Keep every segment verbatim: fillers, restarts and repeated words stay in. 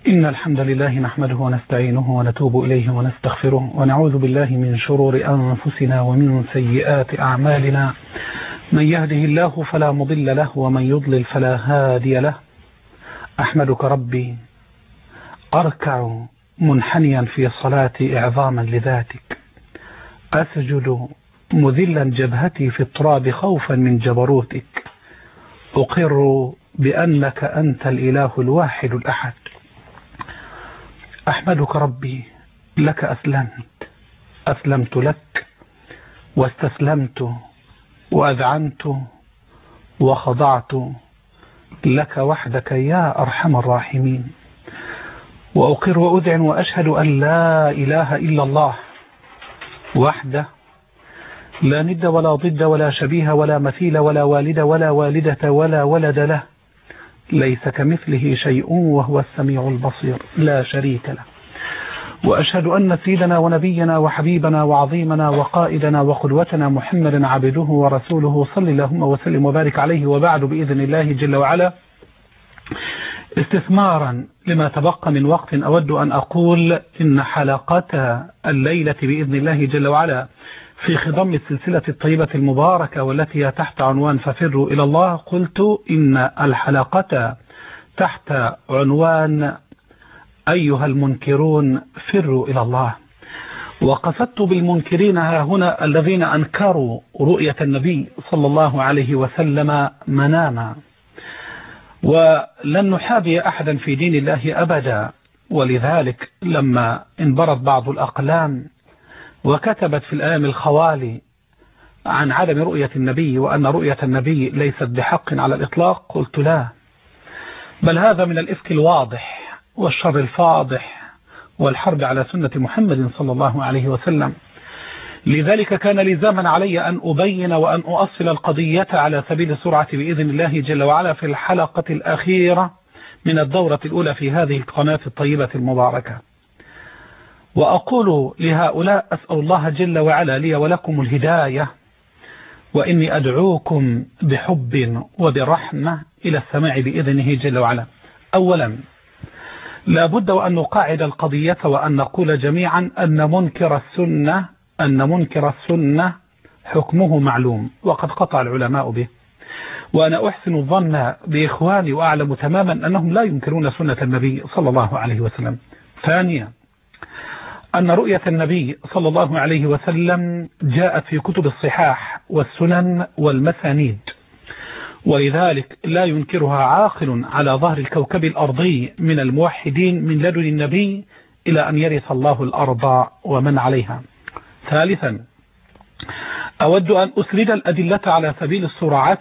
إن الحمد لله نحمده ونستعينه ونتوب إليه ونستغفره ونعوذ بالله من شرور أنفسنا ومن سيئات أعمالنا. من يهده الله فلا مضل له ومن يضلل فلا هادي له. أحمدك ربي أركع منحنيا في صلاتي إعظاما لذاتك، أسجد مذلا جبهتي في التراب خوفا من جبروتك، أقر بأنك أنت الإله الواحد الأحد. أحمدك ربي لك أسلمت أسلمت لك واستسلمت وأذعنت وخضعت لك وحدك يا أرحم الراحمين. وأقر وأذعن وأشهد أن لا إله إلا الله وحده لا ند ولا ضد ولا شبيه ولا مثيل ولا والد ولا والدة ولا ولد له، ليس كمثله شيء وهو السميع البصير لا شريك له. وأشهد أن سيدنا ونبينا وحبيبنا وعظيمنا وقائدنا وقدوتنا محمدا عبده ورسوله صلى اللهم وسلم وبارك عليه. وبعد، بإذن الله جل وعلا، استثمارا لما تبقى من وقت، أود أن أقول إن حلقة الليلة بإذن الله جل وعلا في خضم السلسلة الطيبة المباركة والتي هي تحت عنوان ففروا إلى الله، قلت إن الحلقة تحت عنوان أيها المنكرون فروا إلى الله. وقصدت بالمنكرين ها هنا الذين أنكروا رؤية النبي صلى الله عليه وسلم مناما. ولن نحابي أحدا في دين الله أبدا، ولذلك لما انبرت بعض الأقلام وكتبت في الأيام الخوالي عن عدم رؤية النبي وأن رؤية النبي ليست بحق على الإطلاق، قلت لا، بل هذا من الإفك الواضح والشر الفاضح والحرب على سنة محمد صلى الله عليه وسلم. لذلك كان لزاما علي أن أبين وأن أؤصل القضية على سبيل السرعة بإذن الله جل وعلا في الحلقة الأخيرة من الدورة الأولى في هذه القناة الطيبة المباركة. وأقول لهؤلاء: أسأل الله جل وعلا لي ولكم الهداية، وإني أدعوكم بحب وبرحمة إلى السماع بإذنه جل وعلا. أولا، لا بد وأن نقاعد القضية وأن نقول جميعا أن منكر السنة أن منكر السنة حكمه معلوم وقد قطع العلماء به، وأنا أحسن الظن بإخواني وأعلم تماما أنهم لا ينكرون سنة النبي صلى الله عليه وسلم. ثانيا، أن رؤية النبي صلى الله عليه وسلم جاءت في كتب الصحاح والسنن والمسانيد، ولذلك لا ينكرها عاقل على ظهر الكوكب الأرضي من الموحدين من لدن النبي إلى أن يرث الله الأرض ومن عليها. ثالثا، أود أن أسرد الأدلة على سبيل السرعة،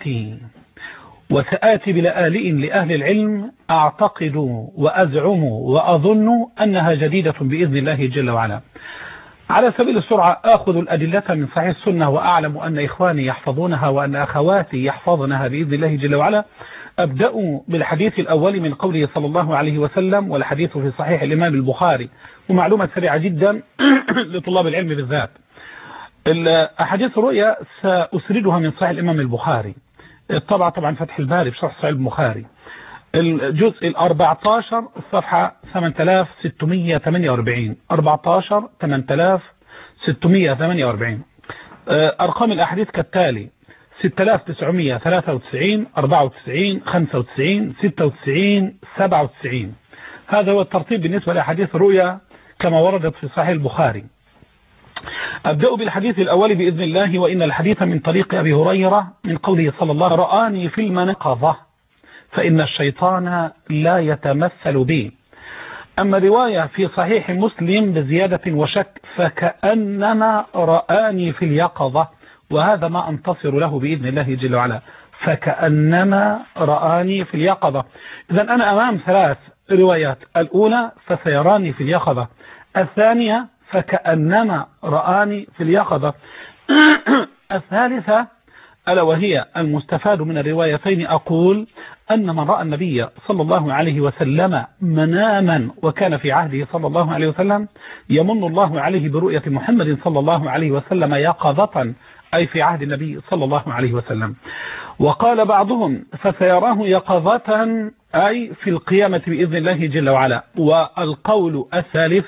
وسآتي بلآلئ لأهل العلم أعتقد وأزعم وأظن أنها جديدة بإذن الله جل وعلا. على سبيل السرعة أخذ الأدلة من صحيح السنة، وأعلم أن إخواني يحفظونها وأن أخواتي يحفظنها بإذن الله جل وعلا. أبدأ بالحديث الأول من قوله صلى الله عليه وسلم، والحديث في صحيح الإمام البخاري، ومعلومة سريعة جدا لطلاب العلم بالذات. الأحاديث الرؤيا سأسردها من صحيح الإمام البخاري، الطبعة طبعا فتح الباري بشرح صحيح البخاري، الجزء الأربعة عشر الصفحة ثمانية آلاف وستمئة وثمانية وأربعين أربعة عشر ثمانية آلاف وستمئة وثمانية وأربعين. أرقام الأحاديث كالتالي: ستة آلاف وتسعمئة وثلاثة وتسعين أربعة وتسعين خمسة وتسعين ستة وتسعين سبعة وتسعين. هذا هو الترتيب بالنسبة لأحاديث الرؤيا كما وردت في صحيح البخاري. أبدأ بالحديث الأول بإذن الله، وإن الحديث من طريق أبي هريرة من قوله صلى الله عليه وسلم: رآني في المنقضة فإن الشيطان لا يتمثل بي. أما رواية في صحيح مسلم بزيادة وشك: فكأنما رآني في اليقظة، وهذا ما أنتصر له بإذن الله جل وعلا، فكأنما رآني في اليقظة. إذن أنا أمام ثلاث روايات: الأولى فسيراني في اليقظة، الثانية فكأنما رآني في اليقظة، الثالثة ألا وهي المستفاد من الروايتين، أقول أن من رأى النبي صلى الله عليه وسلم مناما وكان في عهده صلى الله عليه وسلم يمن الله عليه برؤية محمد صلى الله عليه وسلم يقظة أي في عهد النبي صلى الله عليه وسلم. وقال بعضهم فسيراه يقظة أي في القيامة بإذن الله جل وعلا. والقول الثالث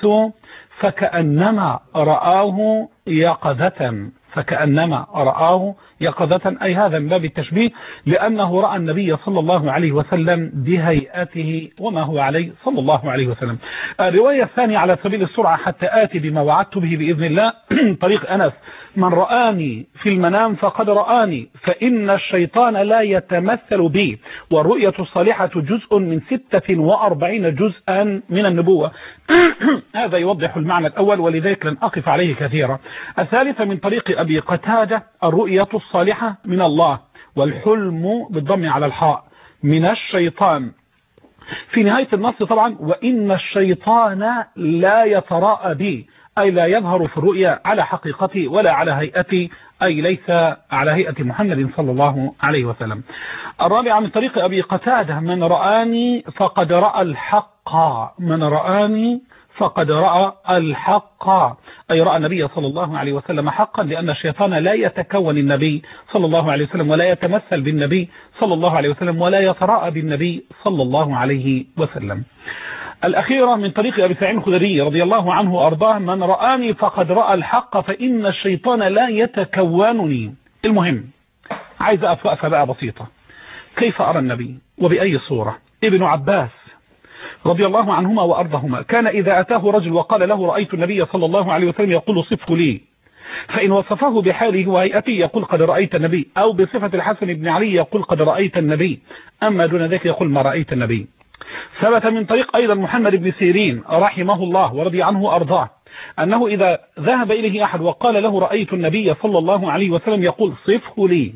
فكأنما رآه يقظة، فكأنما رآه يقظة أي هذا من باب التشبيه، لأنه رأى النبي صلى الله عليه وسلم بهيئته وما هو عليه صلى الله عليه وسلم. الرواية الثانية على سبيل السرعة حتى آتي بما وعدت به بإذن الله طريق أنس: من رآني في المنام فقد رآني، فإن الشيطان لا يتمثل بي، والرؤية الصالحة جزء من ستة وأربعين جزءا من النبوة. هذا يوضح المعنى الأول ولذلك لن أقف عليه كثيرا. الثالثة من طريق أبي قتادة: الرؤية الصالحة من الله، والحلم بالضم على الحاء من الشيطان. في نهاية النص طبعا: وإن الشيطان لا يتراءى بي، أي لا يظهر في الرؤيا على حقيقتي ولا على هيئتي، أي ليس على هيئة محمد صلى الله عليه وسلم. الرابعة من طريق أبي قتادة: من رآني فقد رأى الحق، من رآني فقد رأى الحق، أي رأى النبي صلى الله عليه وسلم حقا، لأن الشيطان لا يتكون النبي صلى الله عليه وسلم ولا يتمثل بالنبي صلى الله عليه وسلم ولا يتراءى بالنبي صلى الله عليه وسلم. الأخيرة من طريق أبي سعيد الخدري رضي الله عنه وأرضاه: من رآني فقد رأى الحق، فإن الشيطان لا يتكونني. المهم عايز أقف وقفة بقى بسيطة. كيف أرى النبي وبأي صورة؟ ابن عباس رضي الله عنهما وأرضهما كان إذا أتاه رجل وقال له رأيت النبي صلى الله عليه وسلم يقول صفه لي، فإن وصفه بحاله وهيئته يقول قد رأيت النبي، أو بصفة الحسن بن علي يقول قد رأيت النبي، أما دون ذلك يقول ما رأيت النبي. ثبت من طريق أيضا محمد بن سيرين رحمه الله ورضي عنه وأرضاه أنه إذا ذهب إليه أحد وقال له رأيت النبي صلى الله عليه وسلم يقول صفه لي،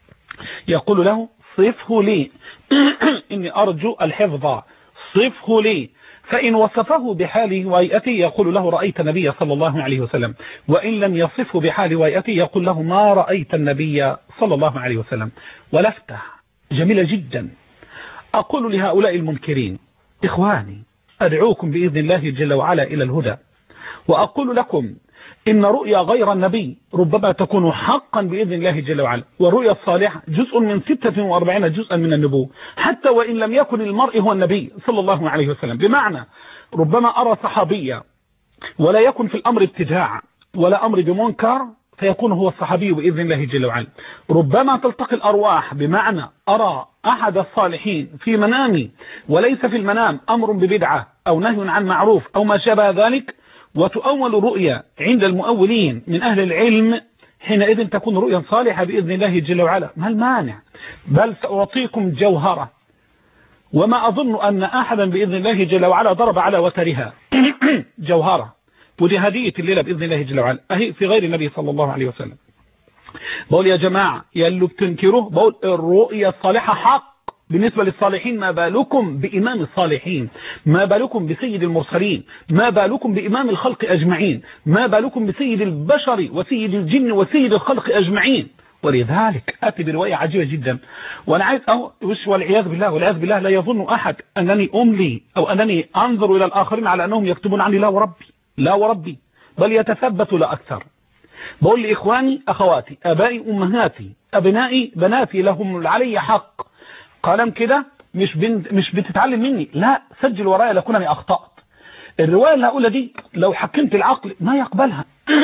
يقول له صفه لي إني أرجو الحفظ، صفه لي. فإن وصفه بحاله وهيئته يقول له رأيت النبي صلى الله عليه وسلم، وإن لم يصفه بحاله وهيئته يقول له ما رأيت النبي صلى الله عليه وسلم. ولفتة جميلة جدا أقول لهؤلاء المنكرين: إخواني أدعوكم بإذن الله جل وعلا إلى الهدى، وأقول لكم إن رؤيا غير النبي ربما تكون حقا بإذن الله جل وعلا، والرؤيا الصالحة جزء من ستة وأربعين جزءا من النبوة، حتى وإن لم يكن المرء هو النبي صلى الله عليه وسلم. بمعنى ربما أرى صحابية ولا يكن في الأمر ابتداع ولا أمر بمنكر فيكون هو الصحابي بإذن الله جل وعلا. ربما تلتقي الأرواح، بمعنى أرى أحد الصالحين في منامي وليس في المنام أمر ببدعة أو نهي عن معروف أو ما شابه ذلك، وتؤول رؤيا عند المؤولين من أهل العلم، حينئذ تكون رؤيا صالحة بإذن الله جل وعلا. ما المانع؟ بل سأعطيكم جوهرة، وما أظن أن أحدا بإذن الله جل وعلا ضرب على وترها جوهرة، ودي هدية الليلة بإذن الله جل وعلا أهي في غير النبي صلى الله عليه وسلم. بقول يا جماعة يلو بتنكروه، بقول الرؤيا الصالحة حق بالنسبة للصالحين، ما بالكم بإمام الصالحين، ما بالكم بسيد المرسلين، ما بالكم بإمام الخلق أجمعين، ما بالكم بسيد البشر وسيد الجن وسيد الخلق أجمعين. ولذلك أتي برواية عجيبة جدا، وأنا عايز أهو وش والعياذ بالله والعياذ بالله لا يظن أحد أنني أملي أو أنني أنظر إلى الآخرين على أنهم يكتبون عني، لا وربي لا وربي، بل يتثبت لا أكثر. بقول لإخواني أخواتي أبائي أمهاتي أبنائي بناتي لهم علي حق. قلم كده مش بنت مش بتتعلم مني، لا سجل ورايا لكونني أخطأت. الرواية اللي هقولها دي لو حكمت العقل ما يقبلها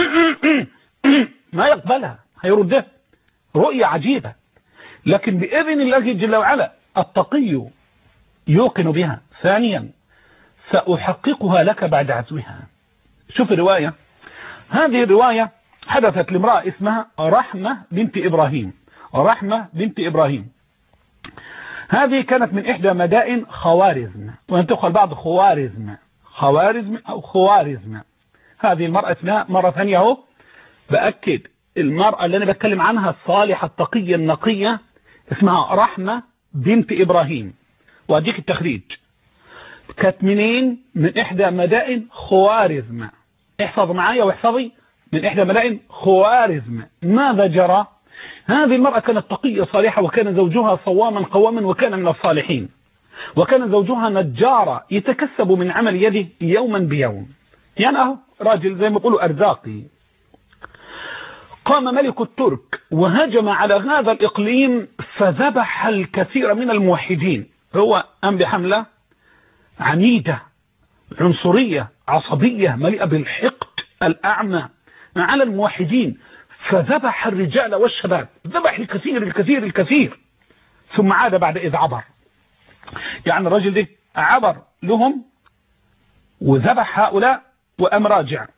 ما يقبلها، هيردها. رؤية عجيبة، لكن بإذن الله جل وعلا التقي يوقن بها. ثانيا سأحققها لك بعد عزوها. شوف الرواية، هذه الرواية حدثت لامرأة اسمها رحمة بنت إبراهيم. رحمة بنت إبراهيم هذه كانت من إحدى مدائن خوارزم، وينتقل بعض خوارزم خوارزم أو خوارزم. هذه المرأة اسمها مرة ثانية اهو بأكد، المرأة اللي أنا بتكلم عنها الصالحة التقية النقية اسمها رحمة بنت إبراهيم، وأديك التخريج. كانت منين؟ من إحدى مدائن خوارزم. احفظ معايا واحفظي، من إحدى مدائن خوارزم. ماذا جرى؟ هذه المرأة كانت تقية صالحة، وكان زوجها صواما قواما، وكان من الصالحين، وكان زوجها نجارا يتكسب من عمل يده يوما بيوم، يعني اهو راجل زي ما يقولوا أرزاقي. قام ملك الترك وهجم على هذا الإقليم فذبح الكثير من الموحدين. هو قام بحملة عنيدة عنصرية عصبية مليئة بالحقد الأعمى على الموحدين، فذبح الرجال والشباب، ذبح الكثير الكثير الكثير، ثم عاد بعد إذ عبر. يعني الرجل ده عبر لهم وذبح هؤلاء وأم راجع.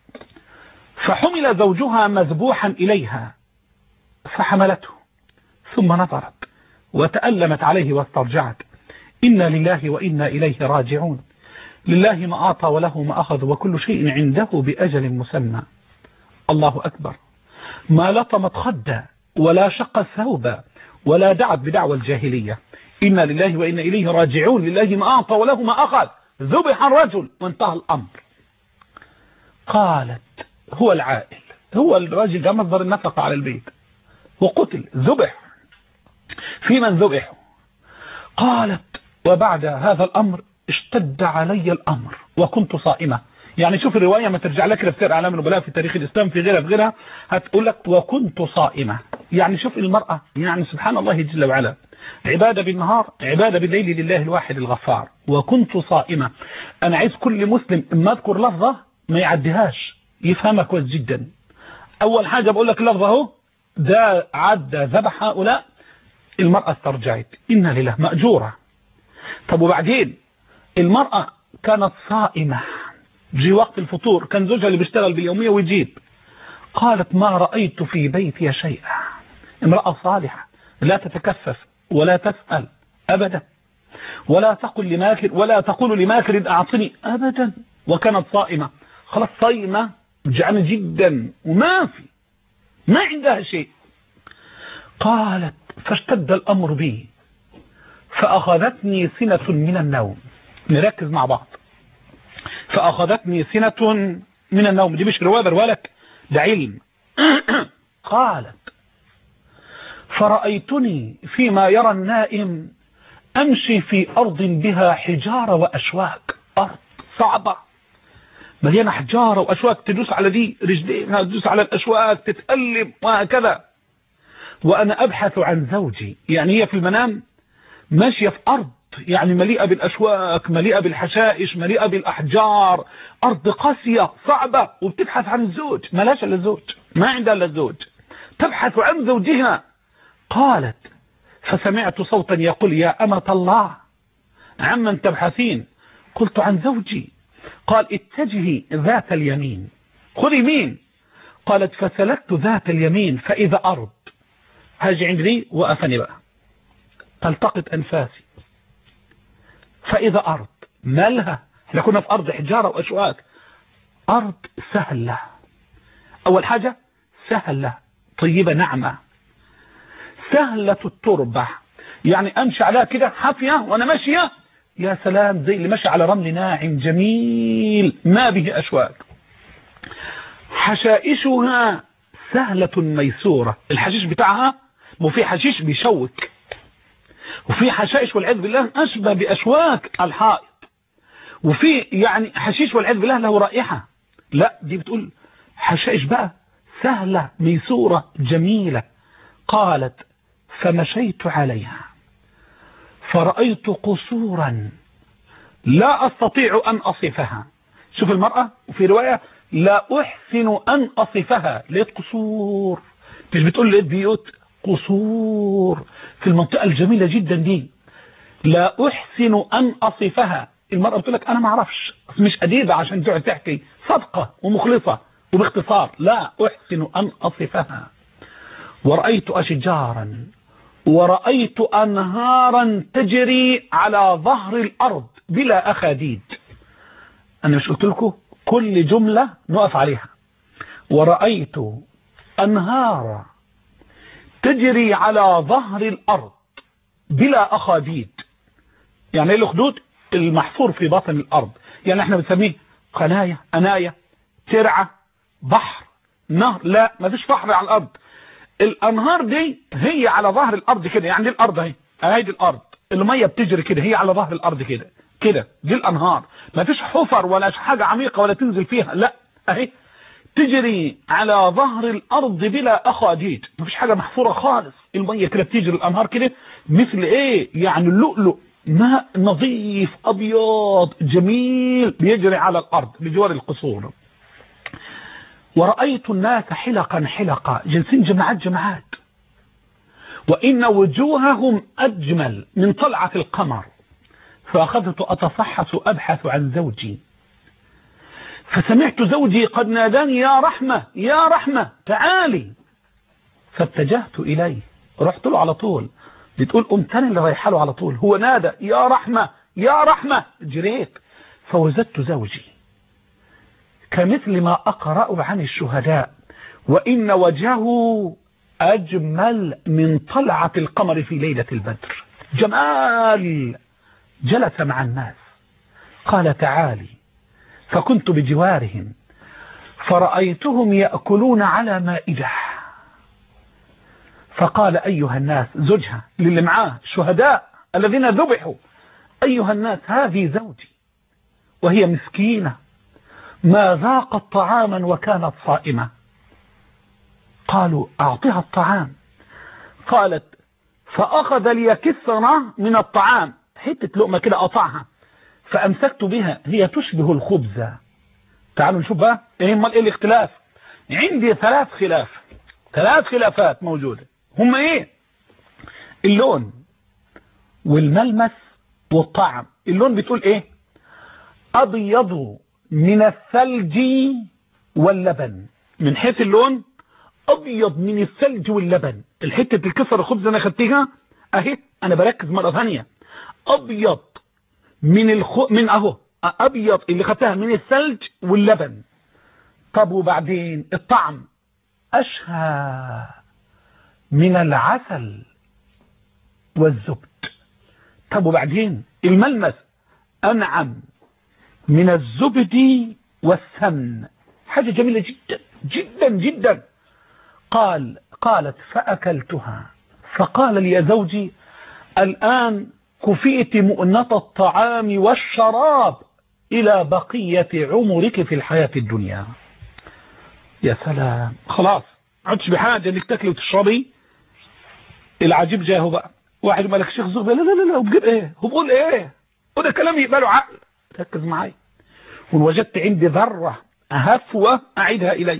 فحمل زوجها مذبوحا إليها فحملته ثم نظرت وتألمت عليه واسترجعت: إنا لله وإنا إليه راجعون، لله ما أعطى وله ما أخذ وكل شيء عنده بأجل مسمى. الله أكبر. ما لطمت خدا ولا شق ثوبا ولا دعت بدعوى الجاهلية. إنا لله وإنا إليه راجعون، لله ما أعطى وله ما أخذ، ذبح الرجل وانتهى الأمر. قالت: هو العائل، هو الراجل ده مصدر النفقة على البيت وقتل ذبح. في من ذبحه؟ قالت: وبعد هذا الأمر اشتد علي الأمر وكنت صائمة. يعني شوف الرواية ما ترجع لك في سير أعلام النبلاء في تاريخ الإسلام في غيرها في غيرها هتقول لك وكنت صائمة. يعني شوف المرأة، يعني سبحان الله جل وعلا، عبادة بالنهار عبادة بالليل لله الواحد الغفار. وكنت صائمة. أنا عايز كل مسلم اما اذكر لفظة ما يعديهاش، يفهمها كويس جدا. أول حاجة بقول لك لفظة اهو، ده عدى ذبح هؤلاء، المرأة استرجعت، إن لله مأجورة. طب وبعدين المرأة كانت صائمة، جي وقت الفطور كان زوجها اللي بيشتغل باليومية ويجيب. قالت: ما رأيت في بيتي شيئا. امرأة صالحة لا تتكفف ولا تسأل أبدا، ولا تقول لماكر ولا تقول لماكر أعطني أبدا، وكانت صائمة خلاص صائمة جعانة جدا وما في ما عندها شيء. قالت: فاشتد الأمر بي فأخذتني سنة من النوم. نركز مع بعض. فأخذتني سنة من النوم، دي مش رواية برولك، ده علم. قالت: فرأيتني فيما يرى النائم أمشي في أرض بها حجارة وأشواك، أرض صعبة مليانة حجارة وأشواك، تدوس على دي رجليها تدوس على الأشواك تتألم وهكذا. وأنا أبحث عن زوجي، يعني هي في المنام ماشية في أرض يعني مليئة بالأشواك مليئة بالحشائش مليئة بالأحجار، أرض قاسية صعبة، وبتبحث عن الزوج، ملاش إلا الزوج، ما عندها إلا الزوج، تبحث عن زوجها. قالت: فسمعت صوتا يقول: يا أمة الله عمن تبحثين؟ قلت: عن زوجي. قال: اتجهي ذات اليمين، خذي يمين. قالت: فسلكت ذات اليمين فإذا أرض، هاجي عندي وقفني بقى تلتقط أنفاسي، فإذا أرض مالها، احنا كنا في أرض حجارة وأشواك، أرض سهلة. أول حاجة سهلة طيبة ناعمة، سهلة التربة، يعني أمشي عليها كده حافية وأنا ماشية يا سلام زي اللي ماشي على رمل ناعم جميل ما به أشواك. حشائشها سهلة ميسورة، الحشيش بتاعها مو في حشيش بيشوك، وفي حشائش والعياذ بالله أشبه بأشواك الحائط، وفي يعني حشيش والعياذ بالله له رائحة. لا دي بتقول حشائش بقى سهلة ميسورة جميلة. قالت: فمشيت عليها فرأيت قصورا لا أستطيع أن أصفها. شوف المرأة، وفي رواية لا أحسن أن أصفها، لقيت قصور، مش بتقول لقيت بيوت، قصور في المنطقة الجميلة جدا دي، لا أحسن أن أصفها. المرأة بتقول لك أنا ما أعرفش، مش أديبة عشان تقعد تحكي، صدقة ومخلصة وباختصار، لا أحسن أن أصفها. ورأيت أشجارا ورأيت أنهارا تجري على ظهر الأرض بلا أخاديد. أنا مش قلت لكم كل جملة نقف عليها. ورأيت أنهارا تجري على ظهر الأرض بلا أخاديد. يعني ايه الأخدود؟ المحفور في باطن الأرض، يعني احنا بنسميه قناية، أناية، ترعة، بحر، نهر، لا ما فيش بحر على الأرض. الأنهار دي هي على ظهر الأرض كده، يعني دي الأرض اهي، اهي دي الأرض، المية بتجري كده هي على ظهر الأرض كده كده، دي الأنهار، ما فيش حفر ولا حاجة عميقة ولا تنزل فيها، لا اهي تجري على ظهر الأرض بلا أخاديد، مفيش حاجة محفورة خالص، المية كده بتجري الأنهار كده مثل إيه يعني اللؤلؤ، ماء نظيف أبيض جميل بيجري على الأرض بجوار القصور. ورأيت الناس حلقا حلقا جلسين جماعات جماعات، وإن وجوههم أجمل من طلعة القمر. فأخذت أتصحص أبحث عن زوجي، فسمعت زوجي قد ناداني يا رحمة يا رحمة تعالي، فاتجهت إليه، رحت له على طول، بتقول قمت أنا اللي رايحه له على طول، هو نادى يا رحمة يا رحمة، جريت فوجدت زوجي كمثل ما أقرأ عن الشهداء، وإن وجهه أجمل من طلعة القمر في ليلة البدر، جمال. جلس مع الناس قال تعالي، فكنت بجوارهم فرأيتهم يأكلون على مائدة، فقال أيها الناس، زوجها للي معاه الشهداء الذين ذبحوا، أيها الناس هذه زوجي وهي مسكينة ما ذاقت طعاما وكانت صائمة. قالوا أعطها الطعام. قالت فأخذ لي كسرة من الطعام، حتة لقمة كده قطعها، فأمسكت بها هي تشبه الخبز. تعالوا نشوف بقى ايه امال ايه الاختلاف. عندي ثلاث خلاف ثلاث خلافات موجودة، هم ايه؟ اللون والملمس والطعم. اللون بتقول ايه؟ أبيض من الثلج واللبن، من حيث اللون أبيض من الثلج واللبن. الحتة الكسر الخبز أنا خدتها أهي، أنا بركز مرة ثانية، أبيض من الخ... من أهو أبيض اللي خدتها من الثلج واللبن. طب وبعدين الطعم أشهى من العسل والزبد. طب وبعدين الملمس أنعم من الزبد والسمن، حاجة جميلة جدا جدا جدا. قال قالت فأكلتها، فقال لي يا زوجي الآن كفيت مؤنة الطعام والشراب إلى بقية عمرك في الحياة الدنيا. يا سلام، خلاص عدتش بحاجة انك تاكلي وتشربي. العجيب جاهه بقى، واحد مالك شيخ زغبة، لا لا لا لا، وبجيب ايه هو بقول ايه، وده كلام يقبله عقل. ركز معي، ووجدت عندي ذرة هفوة أعيدها إلي.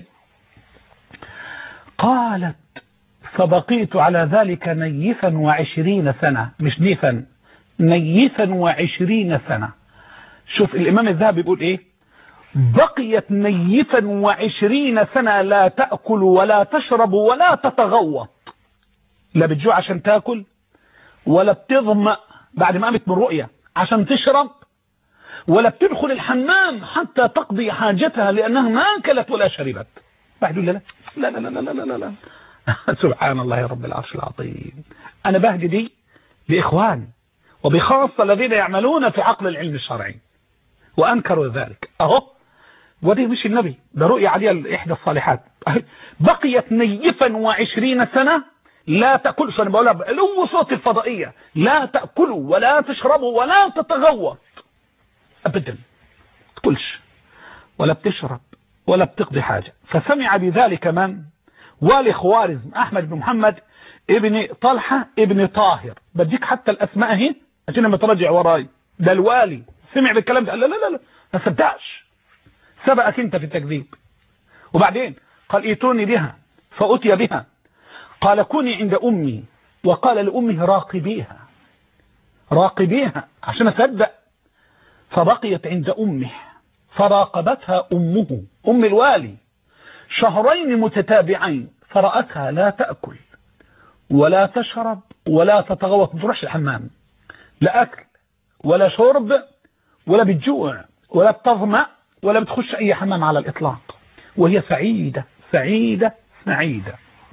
قالت فبقيت على ذلك نيفا وعشرين سنة، مش نيفا، نيفا وعشرين سنة. شوف الإمام الذهبي بيقول إيه؟ بقيت نيفا وعشرين سنة لا تأكل ولا تشرب ولا تتغوط، لا بتجوع عشان تأكل ولا بتظمأ بعد ما قامت من رؤية عشان تشرب، ولا بتدخل الحمام حتى تقضي حاجتها لأنها ما أكلت ولا شربت. بعد لا لا لا لا لا لا لا, لا. سبحان الله يا رب العرش العظيم. أنا بهدي دي بإخوان وبخاصة الذين يعملون في عقل العلم الشرعي وأنكروا ذلك. أهو ودي مش النبي، ده رؤية عليها إحدى الصالحات. بقيت نيفا وعشرين سنة لا تأكل، أنا بقولها بلو صوت الفضائية، لا تأكلوا ولا تشربوا ولا تتغوط أبدا، تأكلش ولا بتشرب ولا بتقضي حاجة. فسمع بذلك من؟ والي خوارزم أحمد بن محمد ابن طلحة ابن طاهر، بديك حتى الأسماء اهي عشان لما تراجع وراي. ده الوالي سمع بالكلام ده، لا لا لا لا ما صدقش، سبقك انت في التكذيب. وبعدين قال ائتوني بها، فأتي بها، قال كوني عند أمي، وقال لأمه راقبيها راقبيها عشان أصدق. فبقيت عند أمه فراقبتها أمه أم الوالي شهرين متتابعين، فرأتها لا تأكل ولا تشرب ولا تتغوط، ما تروحش الحمام، لا أكل ولا شرب ولا بتجوع ولا بتظمأ ولا بتخش أي حمام على الإطلاق، وهي سعيدة سعيدة سعيدة.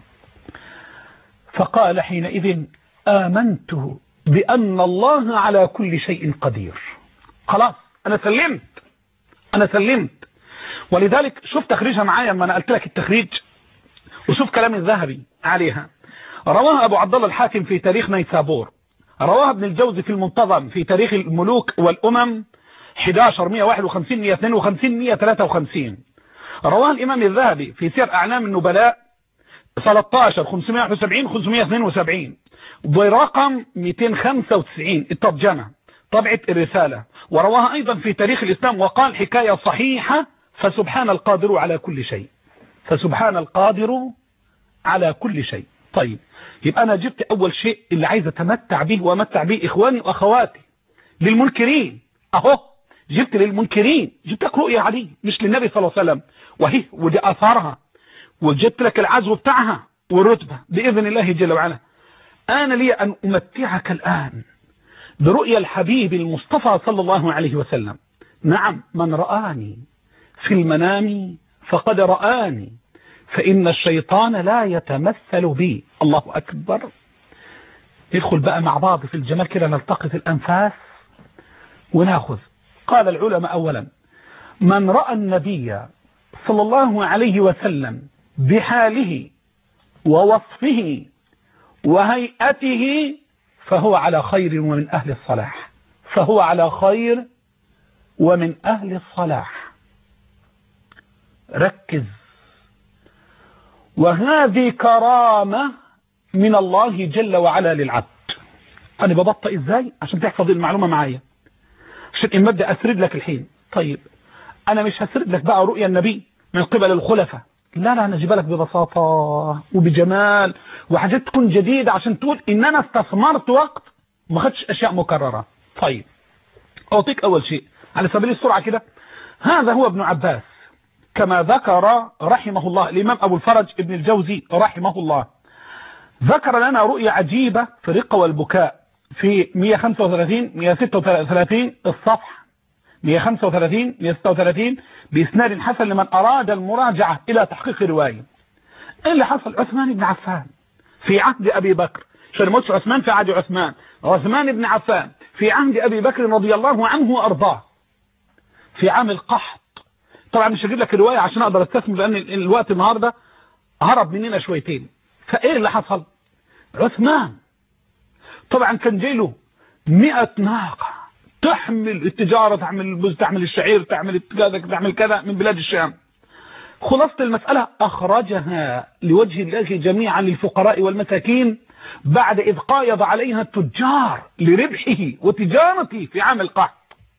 فقال حينئذ آمنت بأن الله على كل شيء قدير. خلاص أنا سلمت أنا سلمت. ولذلك شوف تخريجها معايا لما أنا قلت لك التخريج، وشوف كلام الذهبي عليها. رواها أبو عبد الله الحاكم في تاريخ نيسابور، رواها ابن الجوزي في المنتظم في تاريخ الملوك والأمم أحد عشر مئة وواحد وخمسين مئة واثنين وخمسين مئة وثلاثة وخمسين، رواه الإمام الذهبي في سير أعلام النبلاء ثلاثة عشر خمسمائة وواحد وسبعين خمسمائة واثنين وسبعين برقم مئتين وخمسة وتسعين الترجمة طبعة الرسالة. ورواها أيضا في تاريخ الإسلام وقال حكاية صحيحة: فسبحان القادر على كل شيء، فسبحان القادر على كل شيء. طيب، يبقى أنا جبت أول شيء اللي عايز أتمتع به وأمتع به إخواني وأخواتي. للمنكرين أهو، جبت للمنكرين، جبت لك رؤية علي مش للنبي صلى الله عليه وسلم، وهي ودي آثارها، وجبت لك العزو بتاعها والرتبة بإذن الله جل وعلا. أنا لي أن أمتعك الآن برؤيا الحبيب المصطفى صلى الله عليه وسلم. نعم، من رآني في المنام فقد رآني، فإن الشيطان لا يتمثل بي. الله أكبر. ندخل بقى مع بعض في الجمال كده، نلتقط الأنفاس وناخذ. قال العلماء: أولا، من رأى النبي صلى الله عليه وسلم بحاله ووصفه وهيئته فهو على خير ومن أهل الصلاح، فهو على خير ومن أهل الصلاح. ركز. وهذه كرامة من الله جل وعلا للعبد. أنا ببطئ إزاي عشان تحفظ المعلومة معايا، عشان إن بدأ أسرد لك الحين. طيب، أنا مش هسرد لك بقى رؤيا النبي من قبل الخلفاء، لا لا، أنا أجيب لك ببساطة وبجمال وحاجات تكون جديدة عشان تقول إن أنا استثمرت وقت وما خدش أشياء مكررة. طيب، أعطيك أول شيء على سبيل السرعة كده. هذا هو ابن عباس كما ذكر رحمه الله الإمام أبو الفرج ابن الجوزي رحمه الله، ذكر لنا رؤيا عجيبة في الرقة والبكاء في مئة وخمسة وثلاثين مئة وستة وثلاثين الصفحة مئة وخمسة وثلاثين مئة وستة وثلاثين بإسناد حسن لمن أراد المراجعة إلى تحقيق رواية. اللي حصل: عثمان بن عفان في عهد أبي بكر، عشان ما عثمان في عهد عثمان، عثمان بن عفان في عهد أبي بكر رضي الله عنه وأرضاه في عام القحط. طبعا مش هجيب لك الرواية عشان أقدر استثمر لأن الوقت النهاردة هرب مننا شويتين. فإيه اللي حصل؟ عثمان طبعا كان جيله مئة ناقة تحمل التجارة، تعمل البز، تعمل الشعير، تعمل كذا تعمل كذا من بلاد الشام. خلاصة المسألة: أخرجها لوجه الله جميعا للفقراء والمساكين بعد إذ قايض عليها التجار لربحه وتجارته في عام القحط.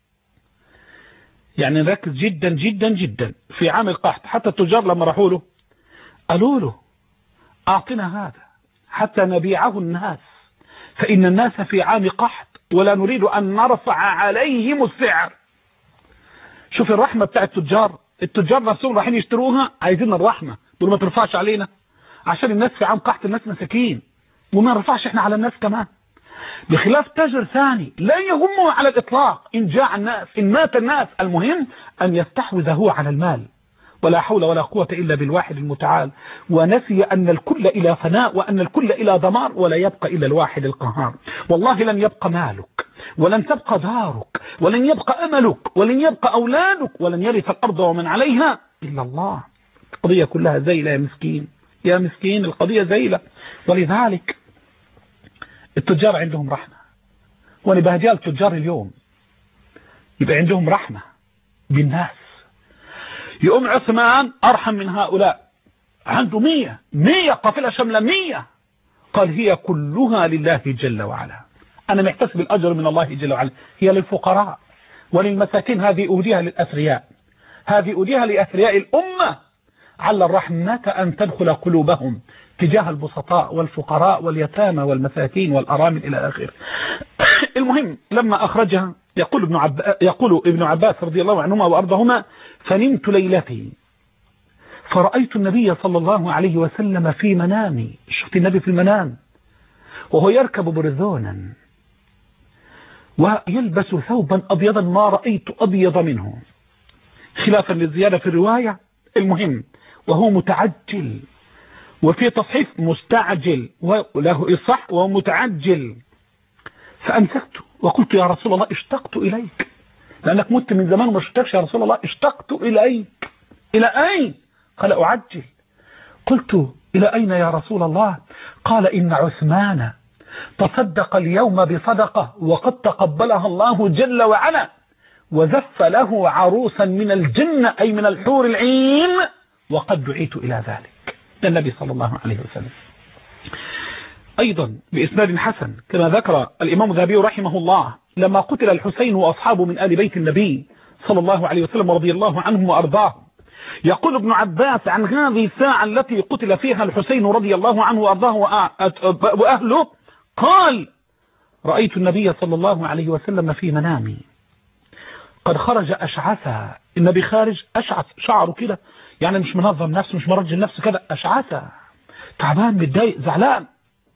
يعني نركز جدا جدا جدا في عام القحط. حتى التجار لما راحوا له قالوا له: أعطنا هذا حتى نبيعه الناس، فإن الناس في عام قحط ولا نريد أن نرفع عليهم السعر. شوف الرحمة بتاع التجار. التجار نفسهم رايحين يشتروها عايزين الرحمة، دول ما ترفعش علينا عشان الناس في عام قحط، الناس مساكين، وما نرفعش احنا على الناس كمان. بخلاف تاجر ثاني لا يهمه على الإطلاق إن جاع الناس، إن مات الناس، المهم أن يستحوذ هو على المال. ولا حول ولا قوة إلا بالواحد المتعال. ونسي أن الكل إلى فناء وأن الكل إلى دمار ولا يبقى إلا الواحد القهار. والله لن يبقى مالك ولن تبقى دارك ولن يبقى أملك ولن يبقى أولادك ولن يرث الأرض ومن عليها إلا الله. القضية كلها زيلة يا مسكين، يا مسكين، القضية زيلة. ولذلك التجار عندهم رحمة، وانا بهديها التجار اليوم يبقى عندهم رحمة بالناس. يقوم عثمان أرحم من هؤلاء، عنده مية مية قافلة شملة مية، قال: هي كلها لله جل وعلا، أنا محتسب الأجر من الله جل وعلا، هي للفقراء وللمساكين، هذه أوديها للأثرياء، هذه أوديها لأثرياء الأمة، على الرحمة أن تدخل قلوبهم تجاه البسطاء والفقراء واليتامى والمساكين والأرامل إلى آخره. المهم لما أخرجها يقول ابن عباس يقول ابن عباس رضي الله عنهما وأرضاهما: فنمت ليلتي فرأيت النبي صلى الله عليه وسلم في منامي. شفت النبي في المنام وهو يركب برذونا ويلبس ثوبا أبيضا ما رأيت أبيض منه، خلافا للزيادة في الرواية. المهم وهو متعجل، وفي تصحيف مستعجل وله إصح وهو متعجل. فأمسكت وقلت: يا رسول الله اشتقت إليك، لأنك مت من زمان وما شفتكش يا رسول الله، اشتقت إليك. إلى أين؟ قال: أعجل. قلت: إلى أين يا رسول الله؟ قال: إن عثمان تصدق اليوم بصدقة وقد تقبلها الله جل وعلا، وزف له عروسا من الجنة أي من الحور العين، وقد دعيت إلى ذلك. ده النبي صلى الله عليه وسلم. أيضا بإسناد حسن كما ذكر الإمام الذهبي رحمه الله، لما قتل الحسين وأصحابه من آل بيت النبي صلى الله عليه وسلم رضي الله عنهم وأرضاهم، يقول ابن عباس عن هذه الساعة التي قتل فيها الحسين رضي الله عنه وأرضاه وأهله، قال: رأيت النبي صلى الله عليه وسلم في منامي قد خرج أشعثا. النبي خارج أشعث، شعره كده يعني مش منظم نفسه، مش مرجل نفسه كده، أشعثا، تعبان متضايق زعلان،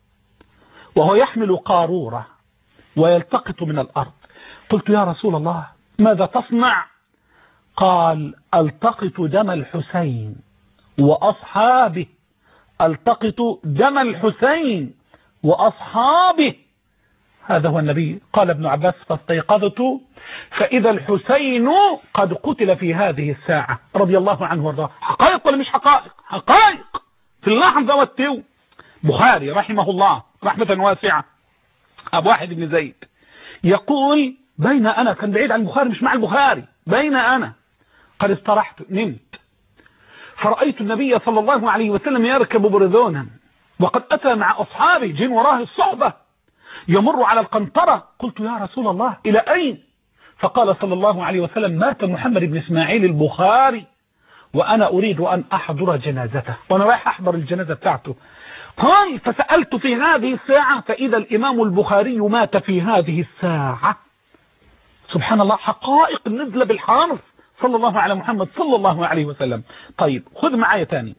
وهو يحمل قارورة ويلتقط من الأرض. قلت: يا رسول الله ماذا تصنع؟ قال: التقط دم الحسين وأصحابه، التقط دم الحسين وأصحابه. هذا هو النبي. قال ابن عباس: فاستيقظت فإذا الحسين قد قتل في هذه الساعة رضي الله عنه وارضاه. حقائق ولا مش حقائق؟ حقائق في اللحظة والتو. بخاري رحمه الله رحمة واسعة، أبو واحد بن زيد يقول: بين أنا، كان بعيد عن البخاري مش مع البخاري، بين أنا قد استرحت نمت فرأيت النبي صلى الله عليه وسلم يركب برذونا وقد أتى مع أصحابه جن وراه الصحبة يمر على القنطرة. قلت: يا رسول الله إلى أين؟ فقال صلى الله عليه وسلم: مات محمد بن إسماعيل البخاري وأنا أريد أن أحضر جنازته، وأنا رايح أحضر الجنازة بتاعته. قال: فسألت في هذه الساعة فإذا الإمام البخاري مات في هذه الساعة. سبحان الله، حقائق نزل بالحرف صلى الله على محمد صلى الله عليه وسلم. طيب خذ معايا تاني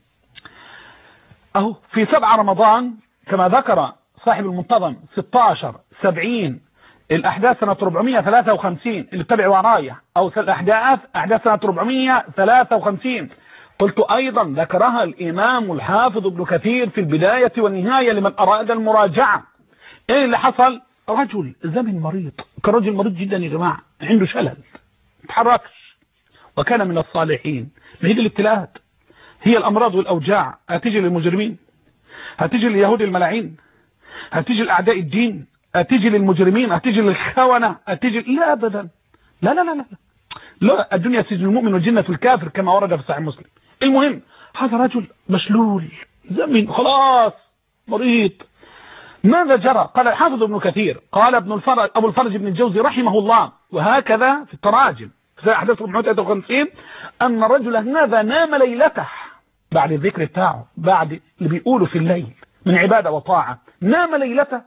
أهو في سبع رمضان كما ذكر صاحب المنتظم ستة عشر سبعين الأحداث سنة أربعمائة وثلاثة وخمسين، اللي تبع ورايا، أو الأحداث أحداث سنة أربعمائة وثلاثة وخمسين. قلت أيضا ذكرها الإمام الحافظ ابن كثير في البداية والنهاية لمن أراد المراجعة. إيه اللي حصل؟ رجل زمن مريض، كان رجل مريض جدا يا جماعة، عنده شلل، تحركش، وكان من الصالحين. ما هي الابتلاءات، هي الأمراض والأوجاع هتيجي للمجرمين، هتيجي لليهود الملاعين، هتيجي لأعداء الدين، هتيجي للمجرمين، هتيجي للخونة، هتيجي لا أبدا، لا لا لا لا لا، الدنيا سجن المؤمن والجنة الكافر كما ورد في صحيح مسلم. المهم هذا رجل مشلول زمن خلاص مريض. ماذا جرى؟ قال الحافظ ابن كثير، قال ابن الفرج أبو الفرج بن الجوزي رحمه الله، وهكذا في التراجم في أحداث أربعمائة وثلاثة وخمسين، أن رجلا هذا نام ليلته بعد الذكر بتاعه، بعد اللي بيقوله في الليل من عبادة وطاعة، نام ليلته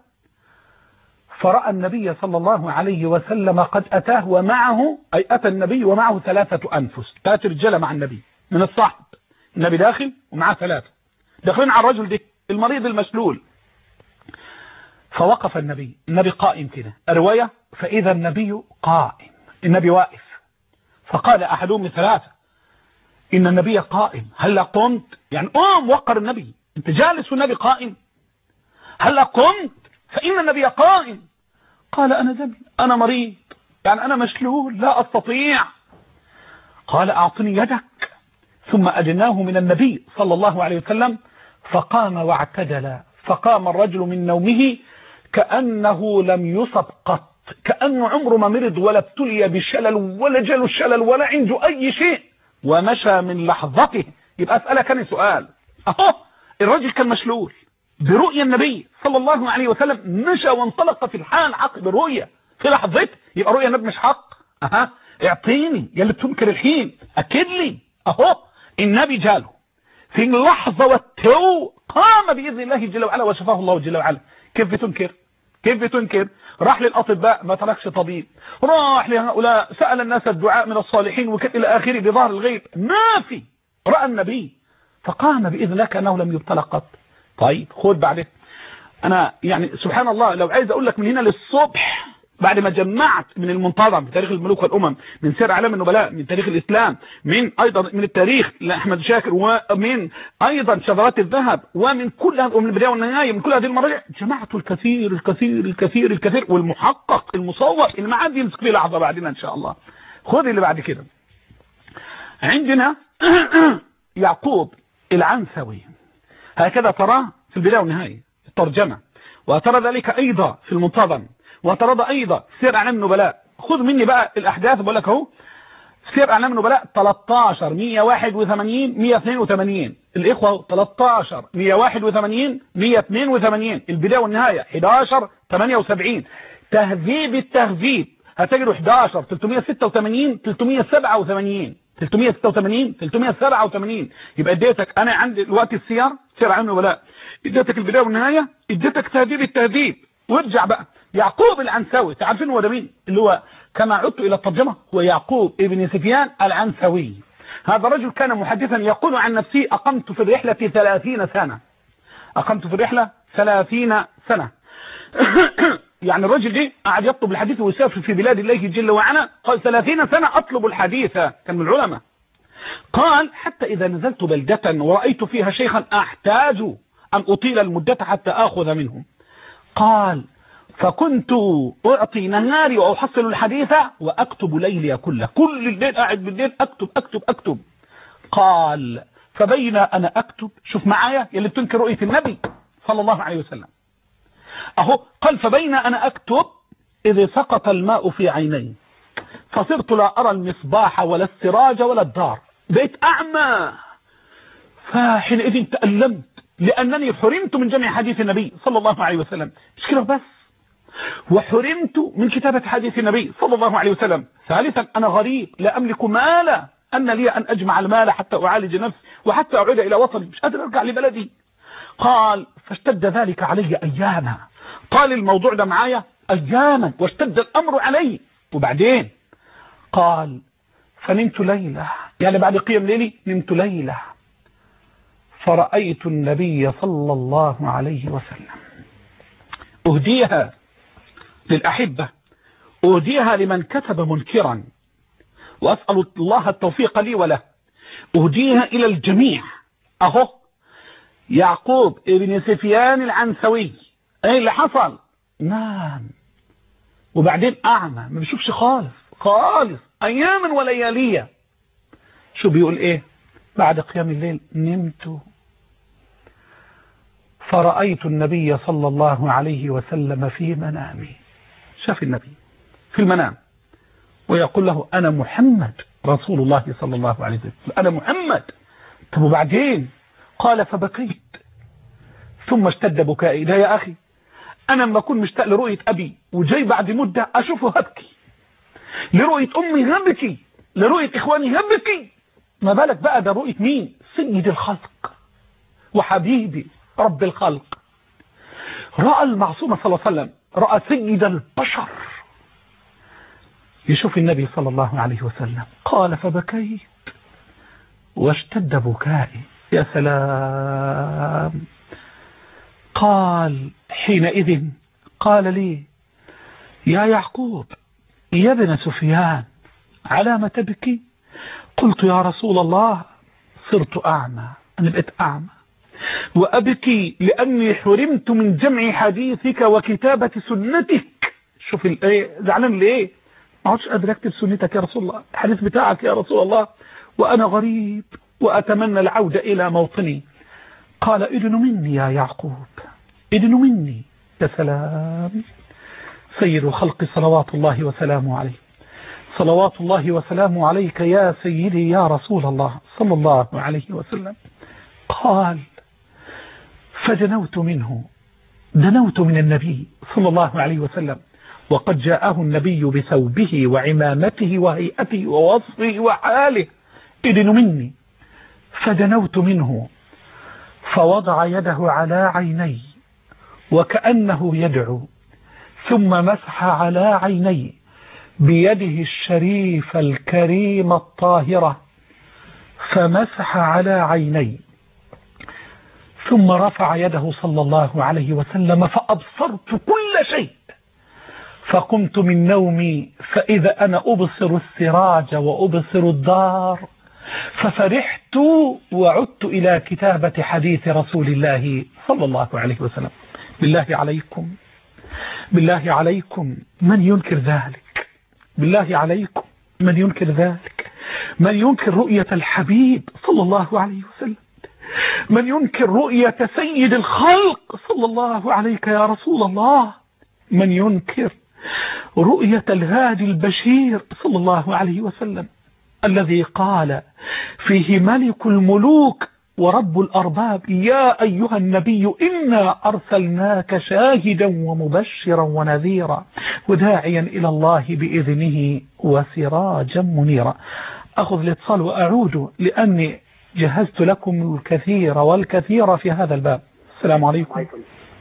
فرأى النبي صلى الله عليه وسلم قد أتاه ومعه، أي أتى النبي ومعه ثلاثة أنفس، ثلاثة رجالة مع النبي من الصحب، النبي داخل ومعه ثلاثة داخلين على الرجل ده المريض المشلول. فوقف النبي، النبي قائم كده، الرواية فإذا النبي قائم، النبي واقف. فقال أحدهم ثلاثة: إن النبي قائم، هل قمت؟ يعني قم، وقر النبي، أنت جالس والنبي قائم، هل قمت؟ فإن النبي قائم. قال: أنا زمن، أنا مريض، يعني أنا مشلول لا أستطيع. قال: أعطني يدك. ثم أدناه من النبي صلى الله عليه وسلم فقام واعتدل، فقام الرجل من نومه كأنه لم يصب قط، كأنه عمره ما مرض ولا ابتلي بشلل ولا جاله الشلل ولا عنده أي شيء، ومشى من لحظته. يبقى أسألك أنا سؤال، أهو الرجل كان مشلول برؤية النبي صلى الله عليه وسلم، مشى وانطلق في الحال عقب الرؤية في لحظته، يبقى رؤية النبي مش حق. أها اعطيني يا اللي بتنكر الحين، أكد لي. أهو النبي جاله في اللحظة والتو، قام بإذن الله جل وعلا وشفاه الله جل وعلا. كيف بتنكر؟ كيف بتنكر؟ راح للأطباء ما تركش طبيب، راح لهؤلاء سأل الناس الدعاء من الصالحين وكذا إلى آخره بظهر الغيب، ما في، رأى النبي فقام بإذن الله كأنه لم يبتلى قط. طيب خد بعد، أنا يعني سبحان الله لو عايز أقول لك من هنا للصبح بعد ما جمعت من المنتظم في تاريخ الملوك والأمم، من سير أعلام النبلاء، من تاريخ الإسلام، من أيضا من التاريخ لأحمد شاكر، ومن أيضا شذرات الذهب، ومن كل ومن البداية والنهاية، من كل هذه المراجع جمعت الكثير الكثير الكثير الكثير، والمحقق المصور اللي ما عاد يمسك فيه لحظة بعدين إن شاء الله. خذ اللي بعد كده. عندنا يعقوب العنثوي، هكذا تراه في البداية والنهاية الترجمة، وترى ذلك أيضا في المنتظم، وترى أيضا سير أعلام النبلاء. خذ مني بقى الأحداث، بقول لك اهو سير أعلام النبلاء ثلاثة عشر مئة وواحد وثمانين مئة واثنين وثمانين، الإخوة ثلاثة عشر مئة وواحد وثمانين مئة واثنين وثمانين، البداية والنهاية أحد عشر ثمانية وسبعين، تهذيب التهذيب هتجروا أحد عشر ثلاثمئة وستة وثمانين ثلاثمئة وسبعة وثمانين ثلاثمئة وستة وثمانين ثلاثمئة وسبعة وثمانين. يبقى اديتك انا عندي الوقت السير سير أعلام النبلاء، اديتك البداية والنهاية، اديتك تهذيب التهذيب. وارجع بقى يعقوب العنساوي، تعرفين هو ده مين؟ اللي هو كما عدت الى الترجمه هو يعقوب ابن سفيان العنساوي. هذا رجل كان محدثا يقول عن نفسه اقمت في الرحله ثلاثين سنه، اقمت في الرحله ثلاثين سنه. يعني الرجل دي قاعد يطلب الحديث ويسافر في بلاد الله جل وعلا، قال ثلاثين سنه اطلب الحديث، كان من العلماء. قال حتى اذا نزلت بلده ورأيت فيها شيخا احتاج ان اطيل المده حتى اخذ منه، قال فكنت أعطي نهاري وأحصل الحديث وأكتب ليلي كله، كل الليل قاعد بالليل أكتب أكتب أكتب. قال فبين أنا أكتب، شوف معايا يلي بتنكر رؤية النبي صلى الله عليه وسلم أهو، قال فبين أنا أكتب إذ سقط الماء في عيني فصرت لا أرى المصباح ولا السراج ولا الدار، بقيت أعمى. فحينئذ تألمت لأنني حرمت من جمع حديث النبي صلى الله عليه وسلم، مش كده بس، وحرمت من كتابة حديث النبي صلى الله عليه وسلم. ثالثا أنا غريب لا أملك مالا، أن لي أن أجمع المال حتى أعالج نفسي وحتى أعود إلى وطني، مش قادر أرجع لبلدي. قال فاشتد ذلك علي أياما، قال الموضوع ده معايا أياما واشتد الأمر علي. وبعدين قال فنمت ليلة، يعني بعد قيام ليلي نمت ليلة فرأيت النبي صلى الله عليه وسلم، أهديها للأحبة، أهديها لمن كتب منكرا، وأسأل الله التوفيق لي وله، أهديها إلى الجميع. أهو يعقوب ابن سفيان العنسوي، أي اللي حصل نام وبعدين أعمى ما بيشوفش خالص خالص أياما وليالية. شو بيقول إيه بعد قيام الليل؟ نمت فرأيت النبي صلى الله عليه وسلم في منامي، شاف النبي في المنام ويقول له أنا محمد رسول الله صلى الله عليه وسلم، أنا محمد. طب وبعدين؟ قال فبكيت ثم اشتد بكائي. ده يا أخي أنا لما أكون مشتاق لرؤية أبي وجاي بعد مدة أشوفه هبكي، لرؤية أمي هبكي، لرؤية إخواني هبكي، ما بالك بقى ده رؤية مين؟ سيد الخلق وحبيبي رب الخلق. رأى المعصوم صلى الله عليه وسلم، رأى سيد البشر يشوف النبي صلى الله عليه وسلم. قال فبكيت واشتد بكائي. يا سلام. قال حينئذ قال لي يا يعقوب يا ابن سفيان على ما تبكي؟ قلت يا رسول الله صرت أعمى، أنا بقيت أعمى وأبكي لأني حرمت من جمع حديثك وكتابة سنتك. شوف الآية، زعلان ليه؟ ما عادش قادر أكتب سنتك يا رسول الله، الحديث بتاعك يا رسول الله، وأنا غريب وأتمنى العودة إلى موطني. قال إذن مني يا يعقوب، إذن مني. يا سلام. سيد الخلق صلوات الله وسلامه عليه، صلوات الله وسلامه عليك يا سيدي يا رسول الله صلى الله عليه وسلم. قال فدنوت منه، دنوت من النبي صلى الله عليه وسلم، وقد جاءه النبي بثوبه وعمامته وهيئته ووصفه وحاله. إذن مني. فدنوت منه فوضع يده على عيني وكأنه يدعو، ثم مسح على عيني بيده الشريفة الكريمة الطاهرة، فمسح على عيني، ثم رفع يده صلى الله عليه وسلم فأبصرت كل شيء، فقمت من نومي فإذا أنا أبصر السراج وأبصر الدار، ففرحت وعدت إلى كتابة حديث رسول الله صلى الله عليه وسلم. بالله عليكم، بالله عليكم من ينكر ذلك؟ بالله عليكم من ينكر ذلك؟ من ينكر رؤية الحبيب صلى الله عليه وسلم؟ من ينكر رؤية سيد الخلق صلى الله عليك يا رسول الله؟ من ينكر رؤية الهادي البشير صلى الله عليه وسلم الذي قال فيه ملك الملوك ورب الأرباب: يا أيها النبي إنا أرسلناك شاهدا ومبشرا ونذيرا وداعيا إلى الله بإذنه وسراجا منيرا. أخذ الاتصال وأعود لأني جهزت لكم الكثير والكثير في هذا الباب. السلام عليكم. عليكم.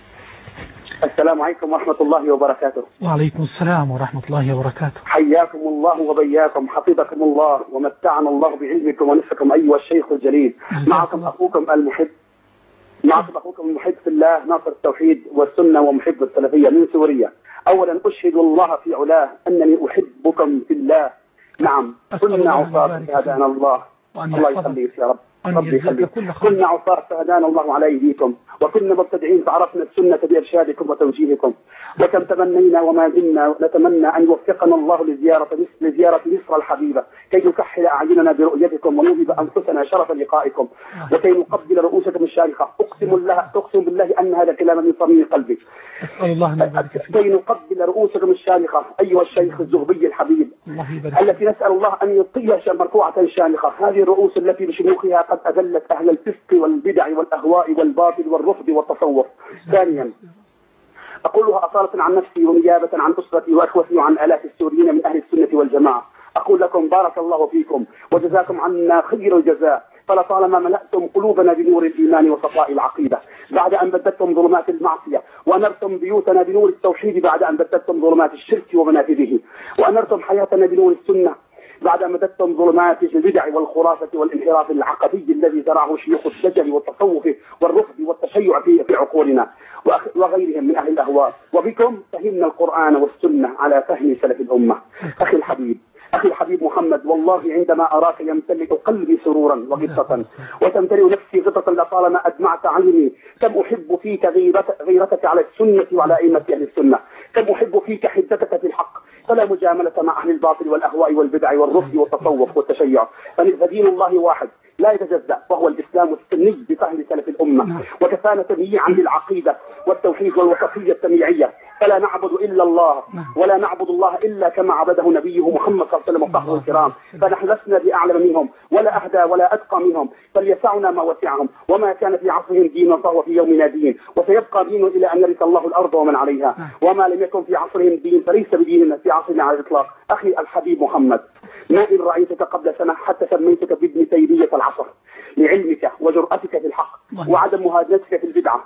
السلام عليكم ورحمة الله وبركاته. وعليكم السلام ورحمة الله وبركاته. حياكم الله وبياكم، حفظكم الله ومتعنا الله بعلمكم ونفسكم أيها الشيخ الجليل. معكم أخوكم المحب معكم أخوكم المحب في الله، ناصر التوحيد والسنة ومحب السلفية من سوريا. أولا أشهد الله في علاه أنني أحبكم في الله. نعم، كنا عصاة فهدانا الله. الله يخليك يا رب. ربي يخليك. كنا عصاة فهدانا الله على أيديكم، وكنا مبتدعين فعرفنا السنة بإرشادكم وتوجيهكم، وكم تمنينا وما زلنا نتمنى أن يوفقنا الله لزيارة لزيارة مصر الحبيبة كي يكحل أعيننا برؤيتكم ونوهب أنفسنا شرف لقائكم، وكي نقبل رؤوسكم الشامخة. أقسم الله أقسم بالله أن هذا الكلام من صميم قلبي. أسأل الله أن يبارك فيك. كي نقبل رؤوسكم الشامخة أيها الشيخ الزغبي الحبيب، التي نسأل الله أن يلقيها مرفوعة شامخة. هذه الرؤوس التي بشموخها قد أذلت أهل الفسق والبدع والأهواء والباطل والرفض والتصوف. ثانيا أقولها أصالة عن نفسي ونيابة عن أسرتي وأخوتي وعن آلاف السوريين من أهل السنة والجماعة. أقول لكم بارك الله فيكم وجزاكم عنا خير الجزاء، فلطالما ملأتم قلوبنا بنور الإيمان وصفاء العقيدة بعد أن بددتم ظلمات المعصية، وأنرتم بيوتنا بنور التوحيد بعد أن بددتم ظلمات الشرك ومنافذه، وأنرتم حياتنا بنور السنة بعد أن مددتم ظلمات البدع والخرافة والانحراف العقدي الذي زرعه شيوخ الدجل والتصوف والرفض والتشيع في في عقولنا وغيرهم من أهل الأهواء. وبكم فهمنا القرآن والسنة على فهم سلف الأمة. أخي الحبيب أخي الحبيب محمد، والله عندما أراك يمتلئ قلبي سرورا وغبطة، وتمتلئ نفسي غبطة لطالما أدمعت عيني. كم أحب فيك غيرتك على السنة وعلى أئمة أهل السنة، كم أحب فيك حدتك في الحق، فلا مجاملة مع أهل الباطل والأهواء والبدع والرفض والتصوف والتشيع. فدين الله واحد لا يتجزأ، وهو الإسلام السني بفهم سلف الأمة، وكفانا تمييعا للعقيدة والتوحيد والوسطية التمييعية. فلا نعبد إلا الله، ولا نعبد الله إلا كما عبده نبيه محمد صلى الله عليه وسلم وصحبه الكرام. فنحن لسنا بأعلم منهم ولا أهدى ولا أتقى منهم، فليسعنا ما وسعهم. وما كان في عصرهم دين فهو في يومنا دين، وسيبقى دين إلى أن يرث الله الأرض ومن عليها. وما لم يكن في عصرهم دين فليس بديننا في عصرنا على الإطلاق. أخي الحبيب محمد، ما إن رأيتك قبل سنة حتى سميتك بابن تيمية العصر لعلمك وجرأتك في الحق وعدم مهادنتك في البدعة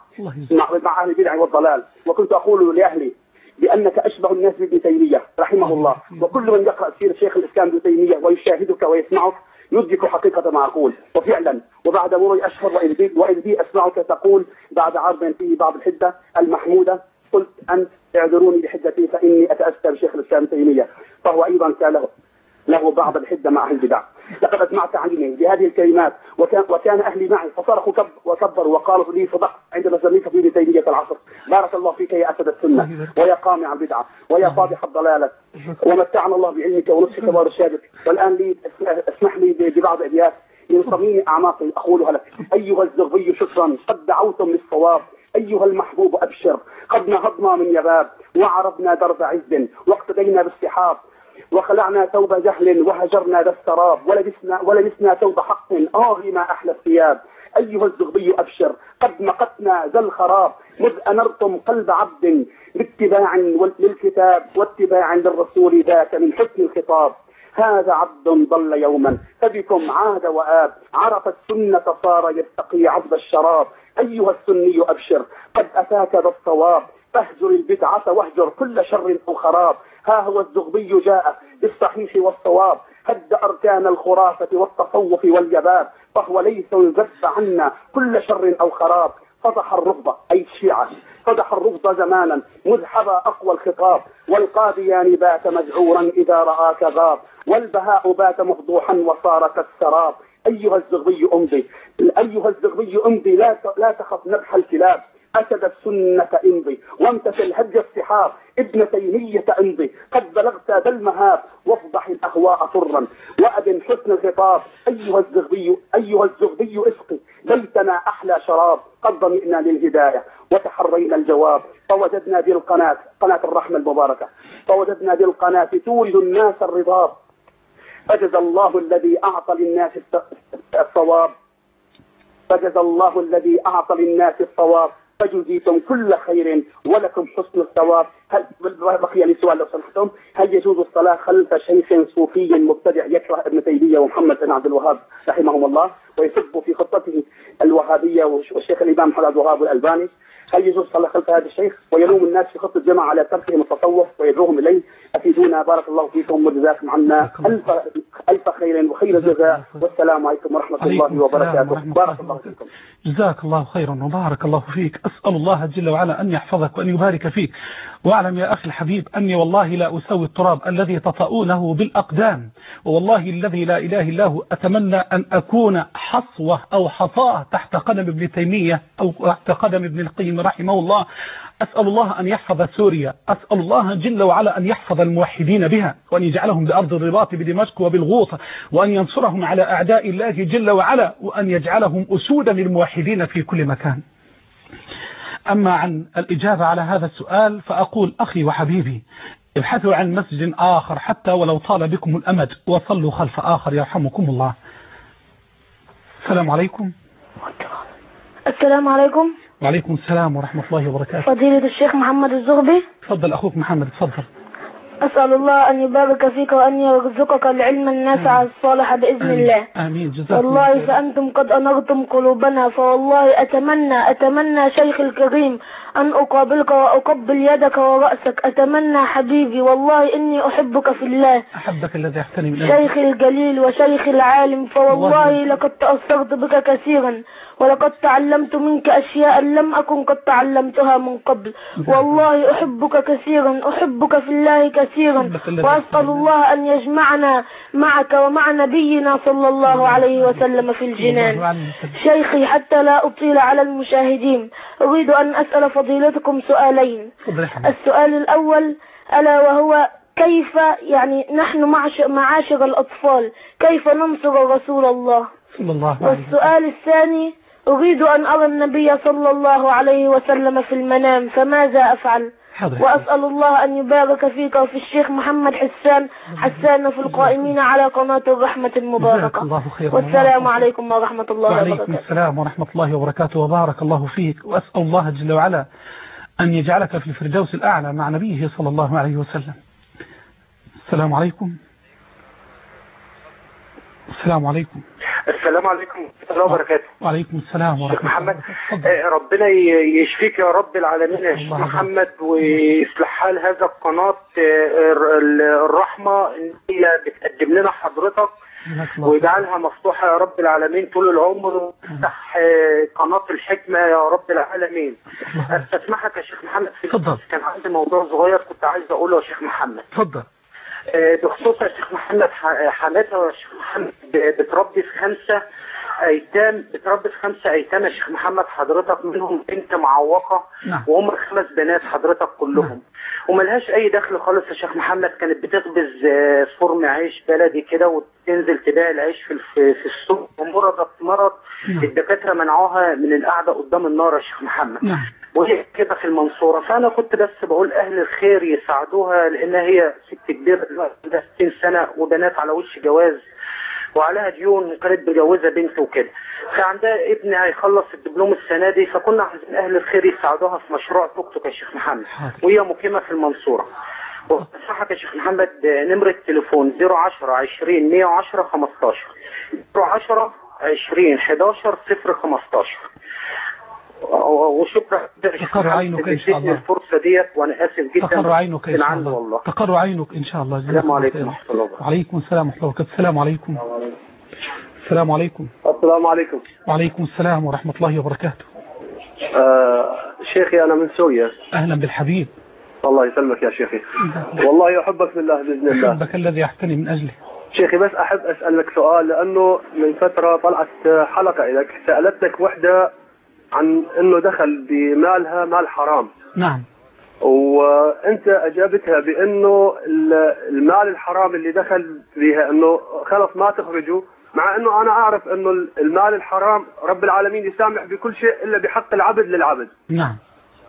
مع أهل البدع والضلال. وكنت أقول لأهلي بأنك أشبه الناس بابن تيمية رحمه الله، وكل من يقرأ سيرة شيخ الإسلام ابن تيمية ويشاهدك ويسمعك يدرك حقيقة ما أقول. وفعلا وبعد مرور أشهر وإذ بي أسمعك تقول بعد عرض فيه بعض الحدة المحمودة، قلت أنت اعذروني بحدتي فإني أتأسى بشيخ الإسلام ابن تيمية، فهو أيضا كان له له بعض الحدة مع أهل البدع. لقد أسمعت عني بهذه الكلمات وكان, وكان أهلي معي فصرخوا وكبروا وقالوا لي صدقت عندما سميت في ابن تيمية العصر. بارك الله فيك يا أسد السنة ويا قامع البدعة ويا فاضح الضلالة، ومتعنا الله بعلمك ونصحك وارشادك. والآن لي اسمح لي ببعض أبيات من صميم أعماقي أقولها لك. أيها الزغبي شكرا قد دعوتم للصواب، أيها المحبوب أبشر قد نهضنا من يباب، وعرفنا درب عز واقتدينا بالسحاب، وخلعنا ثوب جهل وهجرنا ذا السراب، ولبسنا ولبسنا ثوب حق آه ما أحلى الثياب. أيها الزغبي أبشر قد مقتنا ذا الخراب، مذ أنرتم قلب عبد باتباع للكتاب واتباع للرسول ذاك من حسن الخطاب. هذا عبد ضل يوما فبكم عاد وآب، عرف السنة صار يستقي عذب الشراب. أيها السني أبشر قد أتاك ذا الصواب، فاهجر البدعة واهجر كل شر أو خراب. ها هو الزغبي جاء بالصحيح والصواب، هد أركان الخرافة والتصوف واليباب، فهو ليس يذب عنا كل شر أو خراب. فضح الرفض أي الشيعة، فضح الرفض زمانا مذ حبى أقوى الخطاب، والقاديان بات مذعورا إذا رآك غاب، والبهاء بات مفضوحا وصار كالسراب. أيها الزغبي أمضي أيها الزغبي أمضي لا لا تخف نبح الكلاب، أسد السنة امضي وامتثل هدي الصحاب ابن تيمية امضي قد بلغت ذا المهاب وافضح الأهواء طرا وأدن حسن الخطاب أيها الزغبي أيها الزغبي اسقي بيتنا أحلى شراب قد ضمئنا للهداية وتحرينا الجواب فوجدنا ذي القناة قناة الرحمة المباركة فوجدنا ذي القناة تورد الناس الرضاب فجزى الله الذي أعطى للناس الصواب فجزى الله الذي أعطى للناس الصواب فجزيتم كل خير ولكم حسن الثواب. هل بقي لي سؤال لو سمحتم؟ هل يجوز الصلاة خلف شيخ صوفي مبتدع يكره ابن تيمية ومحمد بن عبد الوهاب رحمهم الله ويسب في خطته الوهابية والشيخ الإمام محمد عبد الوهاب الألباني؟ هل يجوز الصلاة خلف هذا الشيخ ويلوم الناس في خط الجماعة على تركهم التصوف ويدعوهم إليه؟ أفيدونا بارك الله فيكم وجزاكم عنا ألف ألف خير وخير الجزاء والسلام عليكم ورحمة الله وبركاته. بارك الله فيكم. جزاك الله خيرا وبارك الله فيك. أسأل الله جل وعلا أن يحفظك وأن يبارك فيك. واعلم يا أخي الحبيب أني والله لا أسوي التراب الذي تطؤونه بالأقدام، ووالله الذي لا إله إلا هو أتمنى أن أكون حصوة أو حصاة تحت قدم ابن تيمية أو تحت قدم ابن القيم رحمه الله. أسأل الله أن يحفظ سوريا، أسأل الله جل وعلا أن يحفظ الموحدين بها وأن يجعلهم بأرض الرباط بدمشق وبالغوطة وأن ينصرهم على أعداء الله جل وعلا وأن يجعلهم أسودا للموحدين في كل مكان. أما عن الإجابة على هذا السؤال فأقول أخي وحبيبي ابحثوا عن مسجد آخر حتى ولو طال بكم الأمد وصلوا خلف آخر يرحمكم الله. السلام عليكم. السلام عليكم. وعليكم السلام ورحمة الله وبركاته. فضيلة الشيخ محمد الزغبي. تفضل أخوك محمد تفضل. أسأل الله أن يبارك فيك وأن يرزقك العلم النافع الصالح بإذن آمين. الله. آمين. جزاك والله الله. فأنتم قد أنرتم قلوبنا، فوالله أتمنى أتمنى شيخ الكريم أن أقابلك وأقبل يدك ورأسك. أتمنى حبيبي والله إني أحبك في الله. أحبك الذي يحتني من شيخ الجليل وشيخ العالم، فوالله لقد تأثرت بك كثيرا ولقد تعلمت منك أشياء لم أكن قد تعلمتها من قبل. والله أحبك كثيرا أحبك في الله كثيرا وأسأل الله أن يجمعنا معك ومع نبينا صلى الله عليه وسلم في الجنان. شيخي حتى لا أطيل على المشاهدين أريد أن أسأل فضيلتكم سؤالين. السؤال الأول ألا وهو كيف يعني نحن معاشر الأطفال كيف ننصر رسول الله؟ والسؤال الثاني أريد أن أرى النبي صلى الله عليه وسلم في المنام فماذا أفعل؟ وأسأل الله أن يبارك فيك وفي الشيخ محمد حسان حسان في القائمين على قناة الرحمة المباركة. والسلام عليكم ورحمة الله وبركاته. وعليكم السلام ورحمة الله وبركاته وبارك الله فيك. وأسأل الله جل وعلا أن يجعلك في الفردوس الأعلى مع نبيه صلى الله عليه وسلم. السلام عليكم. السلام عليكم. السلام عليكم ورحمة الله وبركاته. وعليكم السلام ورحمة الله محمد. ربنا يشفيك يا رب العالمين يا شيخ محمد ويصلح حال هذا القناة الرحمة ان هي بتقدم لنا حضرتك ويجعلها مفتوحة يا رب العالمين طول العمر ويفتح قناة الحكمة يا رب العالمين. استسمحك يا شيخ محمد في كان عندي موضوع صغير كنت عايز اقوله يا شيخ محمد. اتفضل. بخصوص يا شيخ محمد حماتها يا شيخ محمد بتربي في خمسة ايتام بتربي في خمسة ايتام يا شيخ محمد حضرتك منهم بنت معوقة نعم. وهم خمس بنات حضرتك كلهم نعم. وملهاش اي دخل خالص يا شيخ محمد. كانت بتخبز فرن عيش بلدي كده وتنزل تبيع العيش في في السوق ومرضت مرض نعم. الدكاترة منعوها من القعدة قدام النار يا شيخ محمد نعم. وهي كده في المنصورة. فأنا كنت بس بقول أهل الخير يساعدوها لأن هي ست كبيرة دلوقتي ستين سنة وبنات على وش جواز وعليها ديون وكانت مجوزة بنت وكده. فعندها ابن هيخلص الدبلوم السنة دي فكنا عايزين أهل الخير يساعدوها في مشروع توك توك يا شيخ محمد وهي مقيمة في المنصورة. وصحك يا شيخ محمد نمرة التليفون صفر عشرة عشرين مية وعشرة خمستاشر صفر عشرة عشرين حداشر صفر خمستاشر. وشكرا تقر عينك إن شاء الله الفرصة ديت وأنا آسف جدا. تقر عينك إن شاء الله والله. تقر عينك إن شاء الله. السلام عليكم ورحمة الله وبركاته. وعليكم السلام ورحمة الله وبركاته. السلام عليكم. السلام عليكم. السلام عليكم. وعليكم السلام ورحمة الله وبركاته. آه شيخي أنا من سوريا. أهلا بالحبيب. الله يسلمك يا شيخي. والله أحبك بالله بإذن الله. أحبك الذي أحتني من أجله. شيخي بس أحب أسألك سؤال لأنه من فترة طلعت حلقة لك سألتك وحدة عن انه دخل بمالها مال حرام. نعم. وانت اجابتها بانه المال الحرام اللي دخل بها انه خلص ما تخرجه، مع انه انا اعرف انه المال الحرام رب العالمين يسامح بكل شيء الا بحق العبد للعبد. نعم.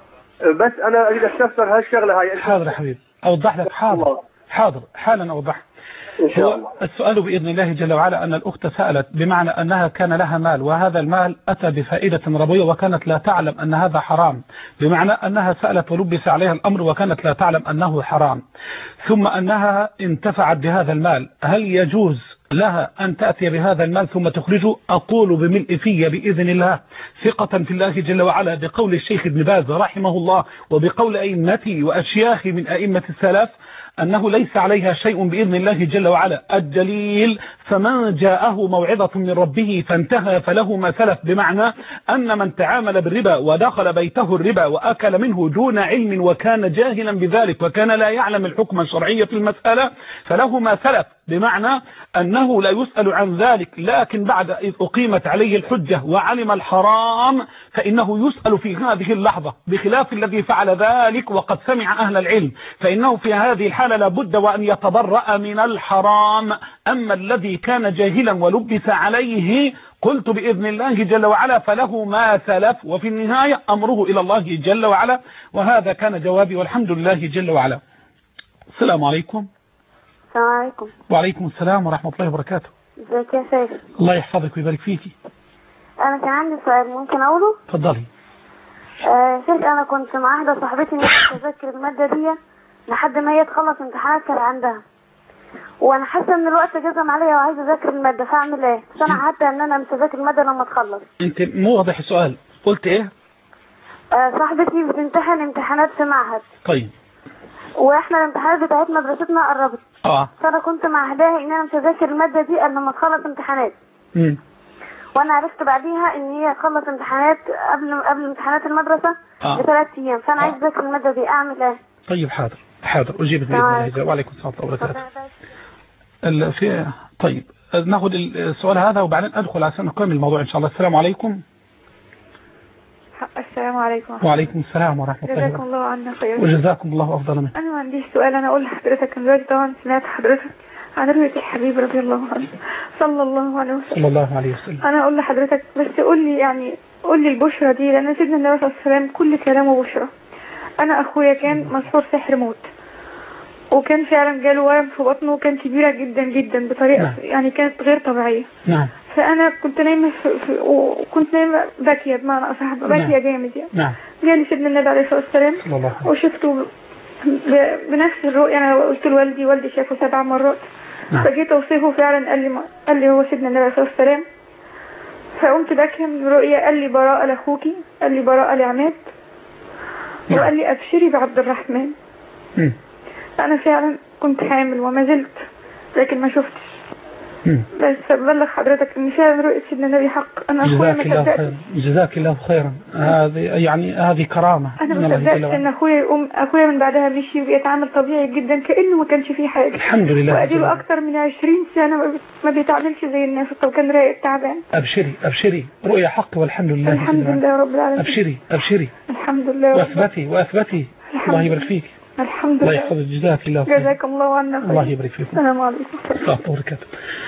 بس انا اريد استفسر هالشغله هاي. حاضر يا حبيبي اوضح لك. حاضر حاضر حالا اوضح. إن شاء الله. السؤال بإذن الله جل وعلا أن الأخت سألت بمعنى أنها كان لها مال وهذا المال أتى بفائدة ربوية وكانت لا تعلم أن هذا حرام، بمعنى أنها سألت ولبس عليها الأمر وكانت لا تعلم أنه حرام، ثم أنها انتفعت بهذا المال. هل يجوز لها أن تأتي بهذا المال ثم تخرجه؟ أقول بملء في بإذن الله ثقة في الله جل وعلا بقول الشيخ ابن باز رحمه الله وبقول أئمتي وأشياخي من أئمة السلف أنه ليس عليها شيء بإذن الله جل وعلا. الدليل فمن جاءه موعظة من ربه فانتهى فله ما سلف، بمعنى أن من تعامل بالربا ودخل بيته الربا وأكل منه دون علم وكان جاهلا بذلك وكان لا يعلم الحكم الشرعي في المسألة فله ما سلف، بمعنى أنه لا يسأل عن ذلك، لكن بعد إذ أقيمت عليه الحجة وعلم الحرام فإنه يسأل في هذه اللحظة، بخلاف الذي فعل ذلك وقد سمع أهل العلم، فإنه في هذه الحالة لابد وأن يتبرأ من الحرام. أما الذي كان جاهلا ولبس عليه قلت بإذن الله جل وعلا فله ما سلف، وفي النهاية أمره إلى الله جل وعلا. وهذا كان جوابي والحمد لله جل وعلا. السلام عليكم. السلام عليكم. وعليكم السلام ورحمة الله وبركاته. ازيك يا سيد؟ الله يحفظك ويبارك فيكي. أنا كان عندي سؤال ممكن أقوله؟ اتفضلي. آه سيد، أنا كنت مع واحدة صاحبتي إني أذاكر المادة دي لحد ما هي تخلص امتحانات كان عندها، وانا حاسه ان الوقت جزم عليا وعايزه اذاكر الماده، فاعمل ايه؟ بس انا حتى ان انا مش هذاكر الماده لما تخلص. انت مو واضح السؤال، قلت ايه؟ آه صاحبتي بتمتحن امتحانات في معهد. طيب. واحنا الامتحانات بتاعت مدرستنا قربت. اه. فانا كنت معهداها ان انا مش هذاكر الماده دي الا لما تخلص امتحانات. امم. وانا عرفت بعديها ان هي تخلص امتحانات قبل قبل امتحانات المدرسه آه. بثلاث ايام، فانا آه. عايز اذاكر الماده دي، اعمل ايه؟ طيب حاضر حاضر اجيب باذن الله. وعليكم السلام ورحمه الله وبركاته. في طيب ناخذ السؤال هذا وبعدين ادخل عشان نكمل الموضوع ان شاء الله. السلام عليكم. السلام عليكم. وعليكم السلام ورحمه الله وبركاته. جزاكم الله عنا خير. وجزاكم الله افضل منه. انا ما عنديش سؤال، انا اقول لحضرتك دلوقتي طبعا سمعت حضرتك عن رؤية الحبيب رضي الله عنه صلى الله عليه وسلم. صلى الله عليه وسلم. انا اقول لحضرتك بس قول لي يعني قول لي البشرى دي، لان سيدنا النبي صلى الله عليه وسلم كل كلامه بشرى. انا اخويا كان مسحور سحر موت، وكان فعلا جاله ورم في بطنه وكان كبيرة جدا جدا بطريقة نعم. يعني كانت غير طبيعية. نعم. فأنا كنت نايمة في في وكنت نايمة باكية بمعنى أصح باكية نعم. جامد يعني. نعم. جاني سيدنا النبي عليه الصلاة والسلام وشفته بنفس الرؤية. أنا قلت لوالدي، والدي شافه سبع مرات. نعم. فجيت أوصفه فعلا قال لي قال لي هو سيدنا النبي عليه الصلاة والسلام. فقمت باكية من الرؤية، قال لي براءة لأخوكي، قال لي براءة لعماد. نعم. وقال لي أبشري بعبد الرحمن. م. أنا فعلا كنت حامل وما زلت، لكن ما شفتش. مم. بس ببلغ حضرتك ان فعلا رؤية سيدنا النبي حق. انا اخويا ما صدقتش. جزاك الله خيرا. هذه يعني هذه كرامة. انا ما صدقتش ان اخويا ام اخويا من بعدها مشي وبيتعامل طبيعي جدا كانه ما كانش فيه حاجة. الحمد لله. واديله اكتر من عشرين سنة ما بيتعاملش زي الناس، طب كان رايق تعبان. ابشري ابشري رؤية حق والحمد لله. الحمد لله رب العالمين. ابشري ابشري. الحمد لله. واثبتي واثبتي. الله يبارك فيك. الحمد لله. لله. الله يحفظك. جزاك الله خير. جزاكم الله عنا خير. الله يبارك فيكم. السلام عليكم. الله وبركاته.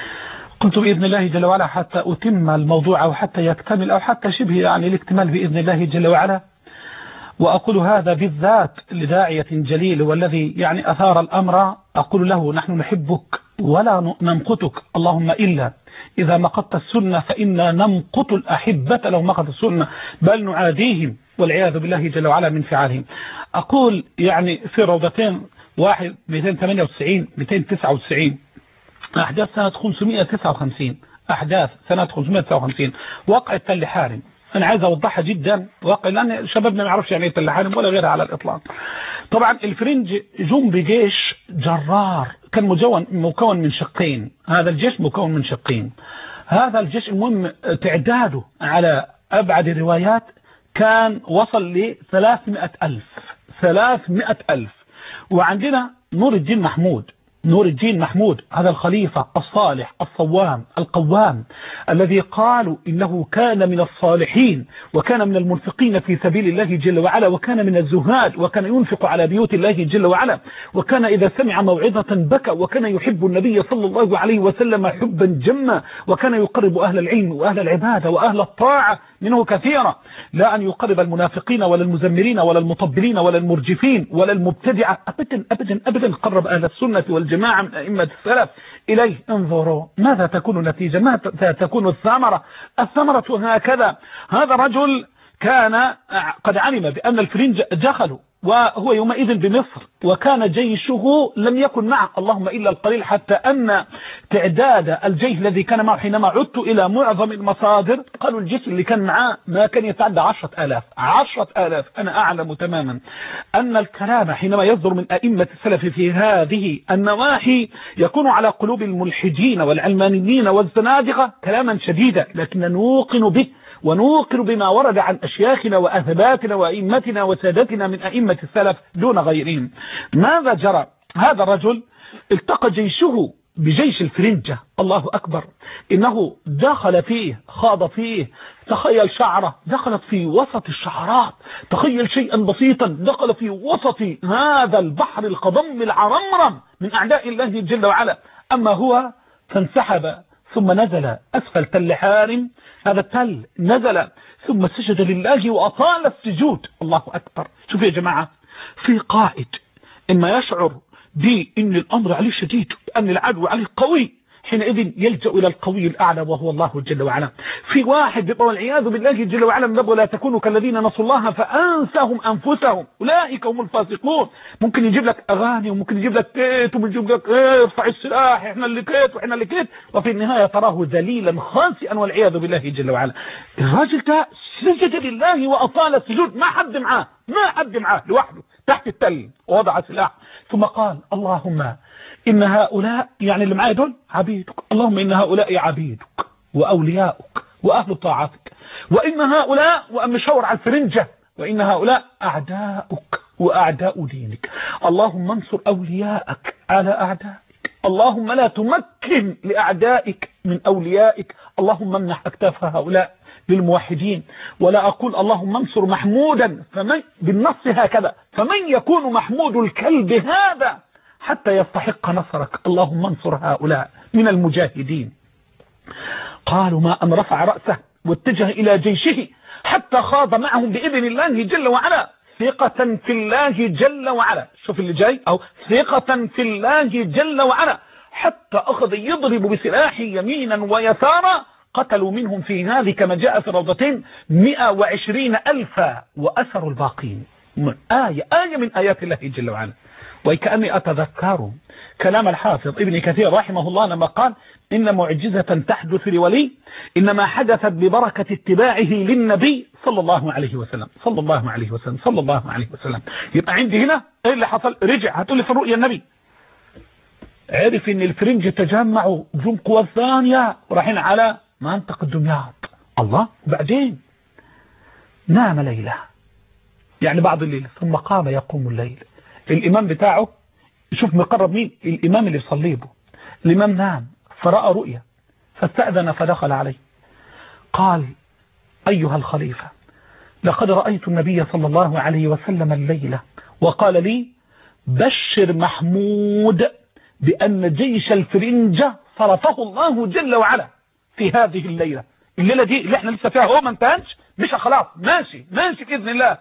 قلت بإذن الله جل وعلا حتى أتم الموضوع أو حتى يكتمل أو حتى شبه يعني الاكتمال بإذن الله جل وعلا، وأقول هذا بالذات لداعية جليل والذي يعني أثار الأمر، أقول له نحن نحبك ولا نمقتك، اللهم إلا إذا مقت السنة فإنا نمقت الأحبة لو مقت السنة بل نعاديهم والعياذ بالله جل وعلا من فعالهم. أقول يعني في روضتين واحد مئتين وثمانية وتسعين مئتين وتسعة وتسعين أحداث سنة خمسمئة وتسعة وخمسين أحداث سنة خمسمئة وتسعة وخمسين وقع تل حارم. أنا عايز أوضحها جدا واقع لأن شبابنا ما يعرفش يعني إيه تل حارم ولا غيرها على الإطلاق. طبعا الفرنج جم بجيش جرار كان مكون مكون من شقين، هذا الجيش مكون من شقين. هذا الجيش المهم تعداده على أبعد الروايات كان وصل ل ثلاثمئة ألف ثلاثمئة ألف. وعندنا نور الدين محمود نور الدين محمود، هذا الخليفة الصالح الصوام القوام الذي قالوا إنه كان من الصالحين وكان من المنفقين في سبيل الله جل وعلا، وكان من الزهاد، وكان ينفق على بيوت الله جل وعلا، وكان إذا سمع موعظة بكى، وكان يحب النبي صلى الله عليه وسلم حبا جما، وكان يقرب أهل العلم وأهل العبادة وأهل الطاعة منه كثيرا، لا أن يقرب المنافقين ولا المزمرين ولا المطبلين ولا المرجفين ولا المبتدعة أبدا أبدا أبدا، قرب أهل السنة والجماعة من أئمة السلف إليه. انظروا ماذا تكون النتيجة، ماذا تكون الثمرة. الثمرة هكذا، هذا رجل كان قد علم بأن الفرنج دخلوا، وهو يومئذ بمصر، وكان جيشه لم يكن معه اللهم إلا القليل، حتى أن تعداد الجيش الذي كان معه حينما عدت إلى معظم المصادر قالوا الجيش اللي كان معه ما كان يتعدى عشرة آلاف عشرة آلاف. أنا أعلم تماما أن الكلام حينما يصدر من أئمة السلف في هذه النواحي يكون على قلوب الملحدين والعلمانيين والزنادقة كلاما شديدا، لكن نوقن به ونوقر بما ورد عن أشياخنا وأثباتنا وأئمتنا وسادتنا من أئمة السلف دون غيرهم. ماذا جرى؟ هذا الرجل التقى جيشه بجيش الفرنجة، الله أكبر، إنه دخل فيه، خاض فيه، تخيل شعره دخلت في وسط الشعرات، تخيل شيئا بسيطا دخل في وسط هذا البحر القضم العرمرم من أعداء الله جل وعلا. أما هو فانسحب ثم نزل أسفل تل حارم، هذا التل نزل ثم سجد لله وأطال السجود، الله أكبر. شوف يا جماعة، في قائد إما يشعر بأن الأمر عليه شديد، أن العدو عليه قوي، حينئذ يلجأ إلى القوي الأعلى وهو الله جل وعلا. في واحد والعياذ بالله جل وعلا من ولا تكونوا كالذين نسوا الله فأنساهم أنفسهم أولئك هم الفاسقون. ممكن يجيب لك أغاني، وممكن يجيب لك كيت، وممكن يجيب لك ايه ارفع السلاح، احنا اللي كيت واحنا اللي كيت، وفي النهاية تراه ذليلا خاسئا والعياذ بالله جل وعلا. الراجل ده سجد لله وأطال السجود، ما حد معاه ما حد معاه لوحده تحت التل، ووضع سلاح ثم قال اللهم إن هؤلاء، يعني اللي معايا دول عبيدك، اللهم إن هؤلاء عبيدك وأولياؤك وأهل طاعتك، وإن هؤلاء، وأم مشاور على الفرنجة، وإن هؤلاء أعداؤك وأعداء دينك، اللهم انصر أولياءك على أعدائك، اللهم لا تمكن لأعدائك من أوليائك، اللهم امنح أكتاف هؤلاء للموحدين. ولا أقول اللهم انصر محمودا فمن بالنص هكذا، فمن يكون محمود الكلب هذا حتى يستحق نصرك، اللهم انصر هؤلاء من المجاهدين. قالوا ما أن رفع رأسه واتجه إلى جيشه حتى خاض معهم بإذن الله جل وعلا، ثقة في الله جل وعلا. شوف اللي جاي، أو ثقة في الله جل وعلا، حتى أخذ يضرب بسلاحه يمينا ويسارا، قتلوا منهم في هذه كما جاء في روضتين مئة وعشرين ألفا وأسروا الباقين. آية آية من آيات الله جل وعلا. وكأني أتذكر كلام الحافظ ابن كثير رحمه الله لما قال إن معجزة تحدث لولي إنما حدثت ببركة اتباعه للنبي صلى الله عليه وسلم صلى الله عليه وسلم صلى الله عليه وسلم. يبقى عندي هنا ايه اللي حصل؟ رجع هتقولي في الرؤيا النبي عرف ان الفرنج تجمعوا ذو القوى الثانية ورايحين على منطقة دمياط. الله. وبعدين نام ليلة، يعني بعض الليل، ثم قام يقوم الليل. الإمام بتاعه شوف مقرب مين؟ الإمام اللي يصلي به. الإمام نام فرأى رؤيا فاستأذن فدخل عليه، قال أيها الخليفة لقد رأيت النبي صلى الله عليه وسلم الليلة وقال لي بشر محمود بأن جيش الفرنجة صرفه الله جل وعلا في هذه الليلة. الليلة دي اللي احنا لسه فيها هو ما انتهتش، مش خلاص ماشي ماشي بإذن الله.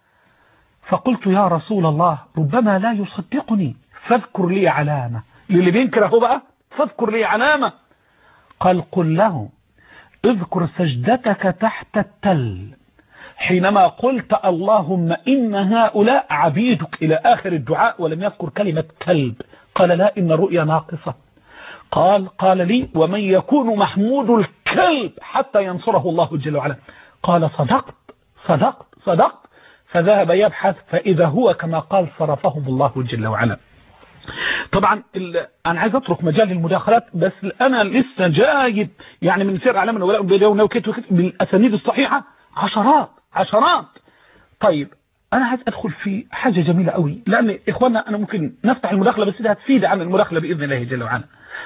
فقلت يا رسول الله ربما لا يصدقني فاذكر لي علامة. اللي بينكره بقى فاذكر لي علامة. قال قل له اذكر سجدتك تحت التل حينما قلت اللهم إن هؤلاء عبيدك إلى آخر الدعاء، ولم يذكر كلمة كلب. قال لا، إن الرؤيا ناقصة. قال قال لي ومن يكون محمود الكلب حتى ينصره الله جل وعلا. قال صدقت صدقت صدقت. فذهب يبحث فإذا هو كما قال صرفهم الله جل وعلا. طبعا أنا عايز أترك مجال المداخلات، بس أنا لسه جايب يعني من سير أعلام الولاء بالأسانيد الصحيحة عشرات عشرات. طيب أنا عايز أدخل في حاجة جميلة قوي، لأن إخواننا أنا ممكن نفتح المداخلة بس ده هتفيد عن المداخلة بإذن الله جل وعلا.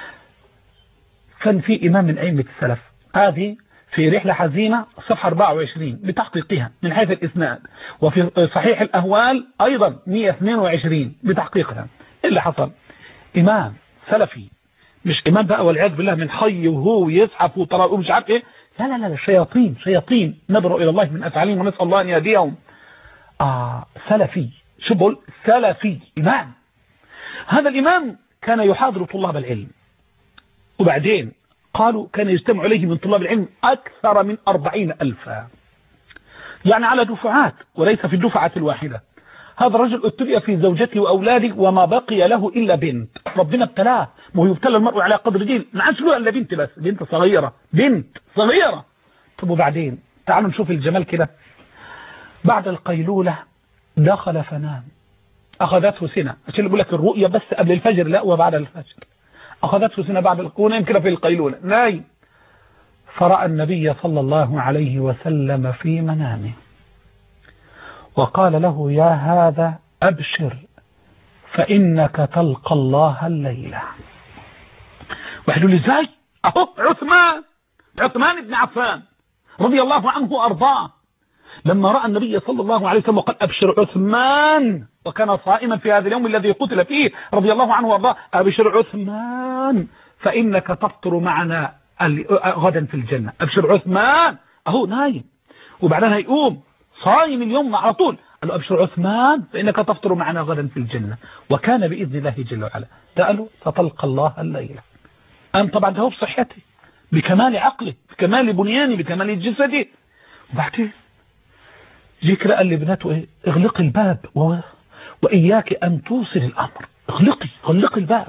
كان في إمام من أئمة السلف، هذه في رحلة حزينة صفحة أربعة وعشرين بتحقيقها من حيث الإسناد، وفي صحيح الأهوال أيضا مئة واثنين وعشرين بتحقيقها. اللي حصل إمام سلفي، مش إمام بقى والعياذ بالله من حي وهو يزحف وطلع ومش عارف إيه، لا لا لا شياطين شياطين نبروا إلى الله من أفعالهم ونسأل الله أن يهديهم. آه سلفي، شو بقول سلفي إمام. هذا الإمام كان يحاضر طلاب العلم، وبعدين قالوا كان يجتمع عليه من طلاب العلم أكثر من أربعين ألفا، يعني على دفعات وليس في الدفعة الواحدة. هذا الرجل ابتلي في زوجته وأولاده وما بقي له إلا بنت، ربنا ابتلاه، وهو يبتلى المرء على قدر دين، ما عادش له إلا بنت، بس بنت صغيرة، بنت صغيرة. طب وبعدين تعالوا نشوف الجمال كده. بعد القيلولة دخل فنام، أخذته سنة، عشان يقول لك الرؤية بس قبل الفجر، لا وبعد الفجر. أخذته سنة بعد القيلولة كده في القيلولة نايم، فرأى النبي صلى الله عليه وسلم في منامه وقال له يا هذا أبشر فإنك تلقى الله الليلة. واحد يقول لي ازاي؟ أهو عثمان عثمان بن عفان رضي الله عنه وأرضاه لما رأى النبي صلى الله عليه وسلم وقال أبشر عثمان، وكان صائما في هذا اليوم الذي قتل فيه رضي الله عنه وأرضاه، أبشر عثمان فإنك تفطر معنا غدا في الجنة. أبشر عثمان، أهو نايم وبعدها يقوم صايم اليوم على طول، قال له أبشر عثمان فإنك تفطر معنا غدا في الجنة، وكان بإذن الله جل وعلا. قالوا ستلقى الله الليلة. أم طبعا ده هو بصحته بكمال عقله بكمال بنيانه بكمال جسده. وبعدين جيك قال لابنته ايه؟ اغلقي الباب و... وإياك أن توصل الأمر، اغلقي غلقي الباب،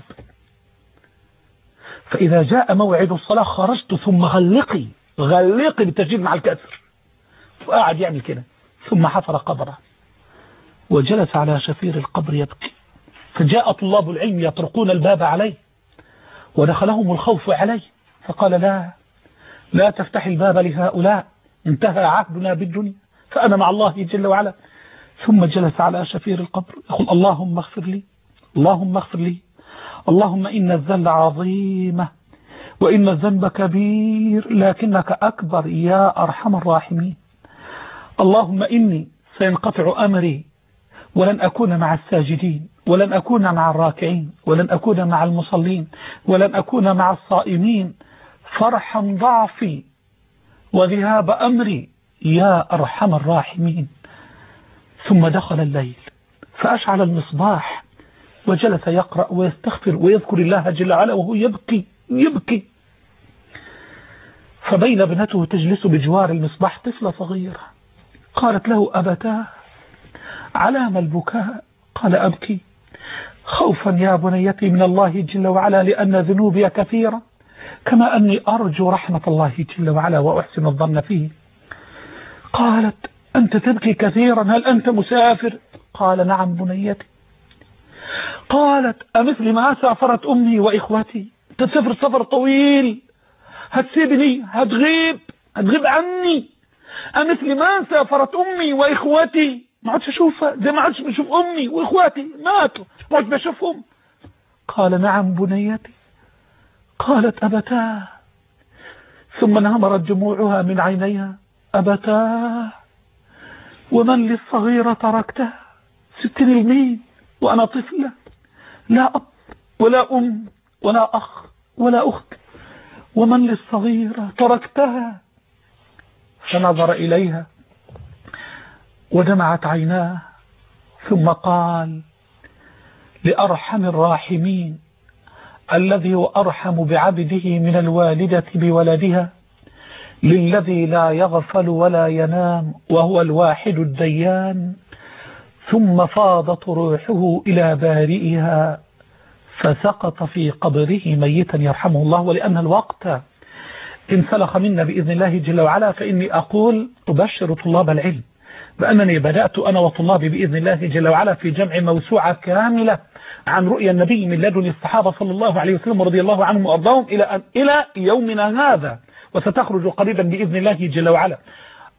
فإذا جاء موعد الصلاة خرجت ثم غلقي غلقي بالتشديد مع الكسر. وقاعد يعمل كده، ثم حفر قبره وجلس على شفير القبر يبكي، فجاء طلاب العلم يطرقون الباب عليه ودخلهم الخوف عليه، فقال لا لا تفتح الباب لهؤلاء، انتهى عهدنا بالدنيا فأنا مع الله جل وعلا. ثم جلس على شفير القبر يقول اللهم اغفر لي اللهم اغفر لي اللهم إن الذنب عظيمة وإن الذنب كبير لكنك أكبر يا أرحم الراحمين. اللهم إني سينقطع أمري ولن أكون مع الساجدين ولن أكون مع الراكعين ولن أكون مع المصلين ولن أكون مع الصائمين، فارحم ضعفي وذهاب أمري يا أرحم الراحمين. ثم دخل الليل فأشعل المصباح وجلس يقرأ ويستغفر ويذكر الله جل وعلا وهو يبكي يبكي. فبين ابنته تجلس بجوار المصباح طفلة صغيرة، قالت له أبتاه على ما البكاء؟ قال أبكي خوفا يا بنيتي من الله جل وعلا لأن ذنوبي كثيرة، كما أني أرجو رحمة الله جل وعلا وأحسن الظن فيه. قالت أنت تبكي كثيرا، هل أنت مسافر؟ قال نعم بنيتي. قالت أمثل ما سافرت أمي وإخوتي؟ تسافر سفر طويل، هتسيبني هتغيب هتغيب عني، أمثل ما سافرت أمي وإخوتي؟ ما عدش أشوفها زي ما عدش بشوف أمي وإخواتي ماتوا ما عدش بشوفهم. قال نعم بنيتي. قالت أبتاه. ثم انهمرت دموعها من عينيها، أبتاه ومن للصغيرة تركتها؟ سبتني لمين وأنا طفلة، لا أب ولا أم ولا أخ ولا أخت، ومن للصغيرة تركتها؟ فنظر إليها ودمعت عيناه ثم قال لأرحم الراحمين الذي هو أرحم بعبده من الوالدة بولدها، للذي لا يغفل ولا ينام وهو الواحد الديان. ثم فاضت روحه إلى بارئها فسقط في قبره ميتا يرحمه الله. ولأن الوقت انسلخ منا بإذن الله جل وعلا، فإني أقول أبشر طلاب العلم بأنني بدأت أنا وطلابي بإذن الله جل وعلا في جمع موسوعة كاملة عن رؤيا النبي من لدن الصحابة صلى الله عليه وسلم رضي الله عنهم وأرضاهم إلى إلى يومنا هذا، وستخرج قريبا بإذن الله جل وعلا.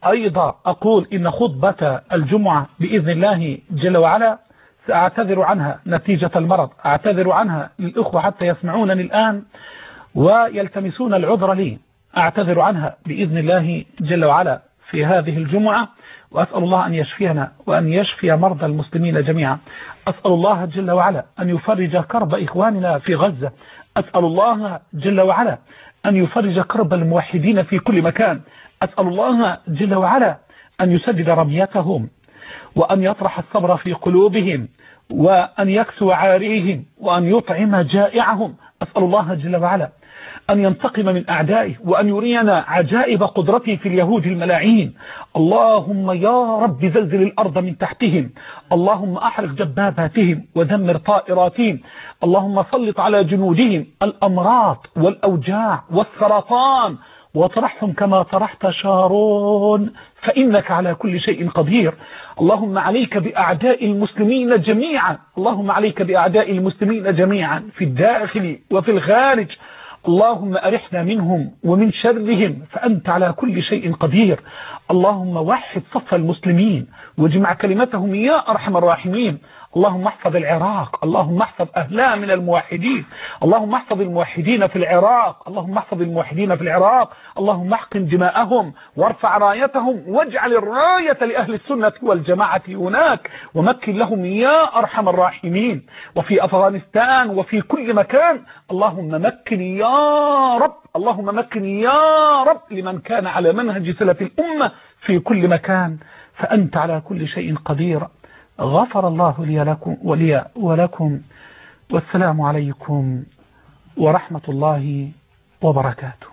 أيضا أقول إن خطبة الجمعة بإذن الله جل وعلا سأعتذر عنها نتيجة المرض، أعتذر عنها للإخوة حتى يسمعونني الآن ويلتمسون العذر لي، أعتذر عنها بإذن الله جل وعلا في هذه الجمعة، وأسأل الله أن يشفينا وأن يشفي مرضى المسلمين جميعا. أسأل الله جل وعلا أن يفرج كرب إخواننا في غزة، أسأل الله جل وعلا أن يفرج كرب الموحدين في كل مكان، أسأل الله جل وعلا أن يسدد رميتهم وأن يطرح الصبر في قلوبهم وأن يكسو عاريهم وأن يطعم جائعهم. أسأل الله جل وعلا أن ينتقم من أعدائه وأن يرينا عجائب قدرته في اليهود الملاعين. اللهم يا رب زلزل الأرض من تحتهم، اللهم أحرق جباباتهم ودمر طائراتهم، اللهم سلط على جنودهم الأمراض والأوجاع والسرطان وطرحهم كما طرحت شارون فإنك على كل شيء قدير. اللهم عليك بأعداء المسلمين جميعا، اللهم عليك بأعداء المسلمين جميعا في الداخل وفي الخارج، اللهم أرحنا منهم ومن شرهم فأنت على كل شيء قدير. اللهم وحد صف المسلمين واجمع كلمتهم يا أرحم الراحمين. اللهم احفظ العراق، اللهم احفظ أهلها من الموحدين، اللهم احفظ الموحدين في العراق، اللهم احفظ الموحدين في العراق، اللهم احقن دماءهم وارفع رايتهم واجعل الراية لأهل السنة والجماعة هناك ومكن لهم يا أرحم الراحمين. وفي أفغانستان وفي كل مكان اللهم مكن يا رب، اللهم مكن يا رب لمن كان على منهج سلف الأمة في كل مكان فأنت على كل شيء قدير. غفر الله لي لكم ولي ولكم، والسلام عليكم ورحمة الله وبركاته.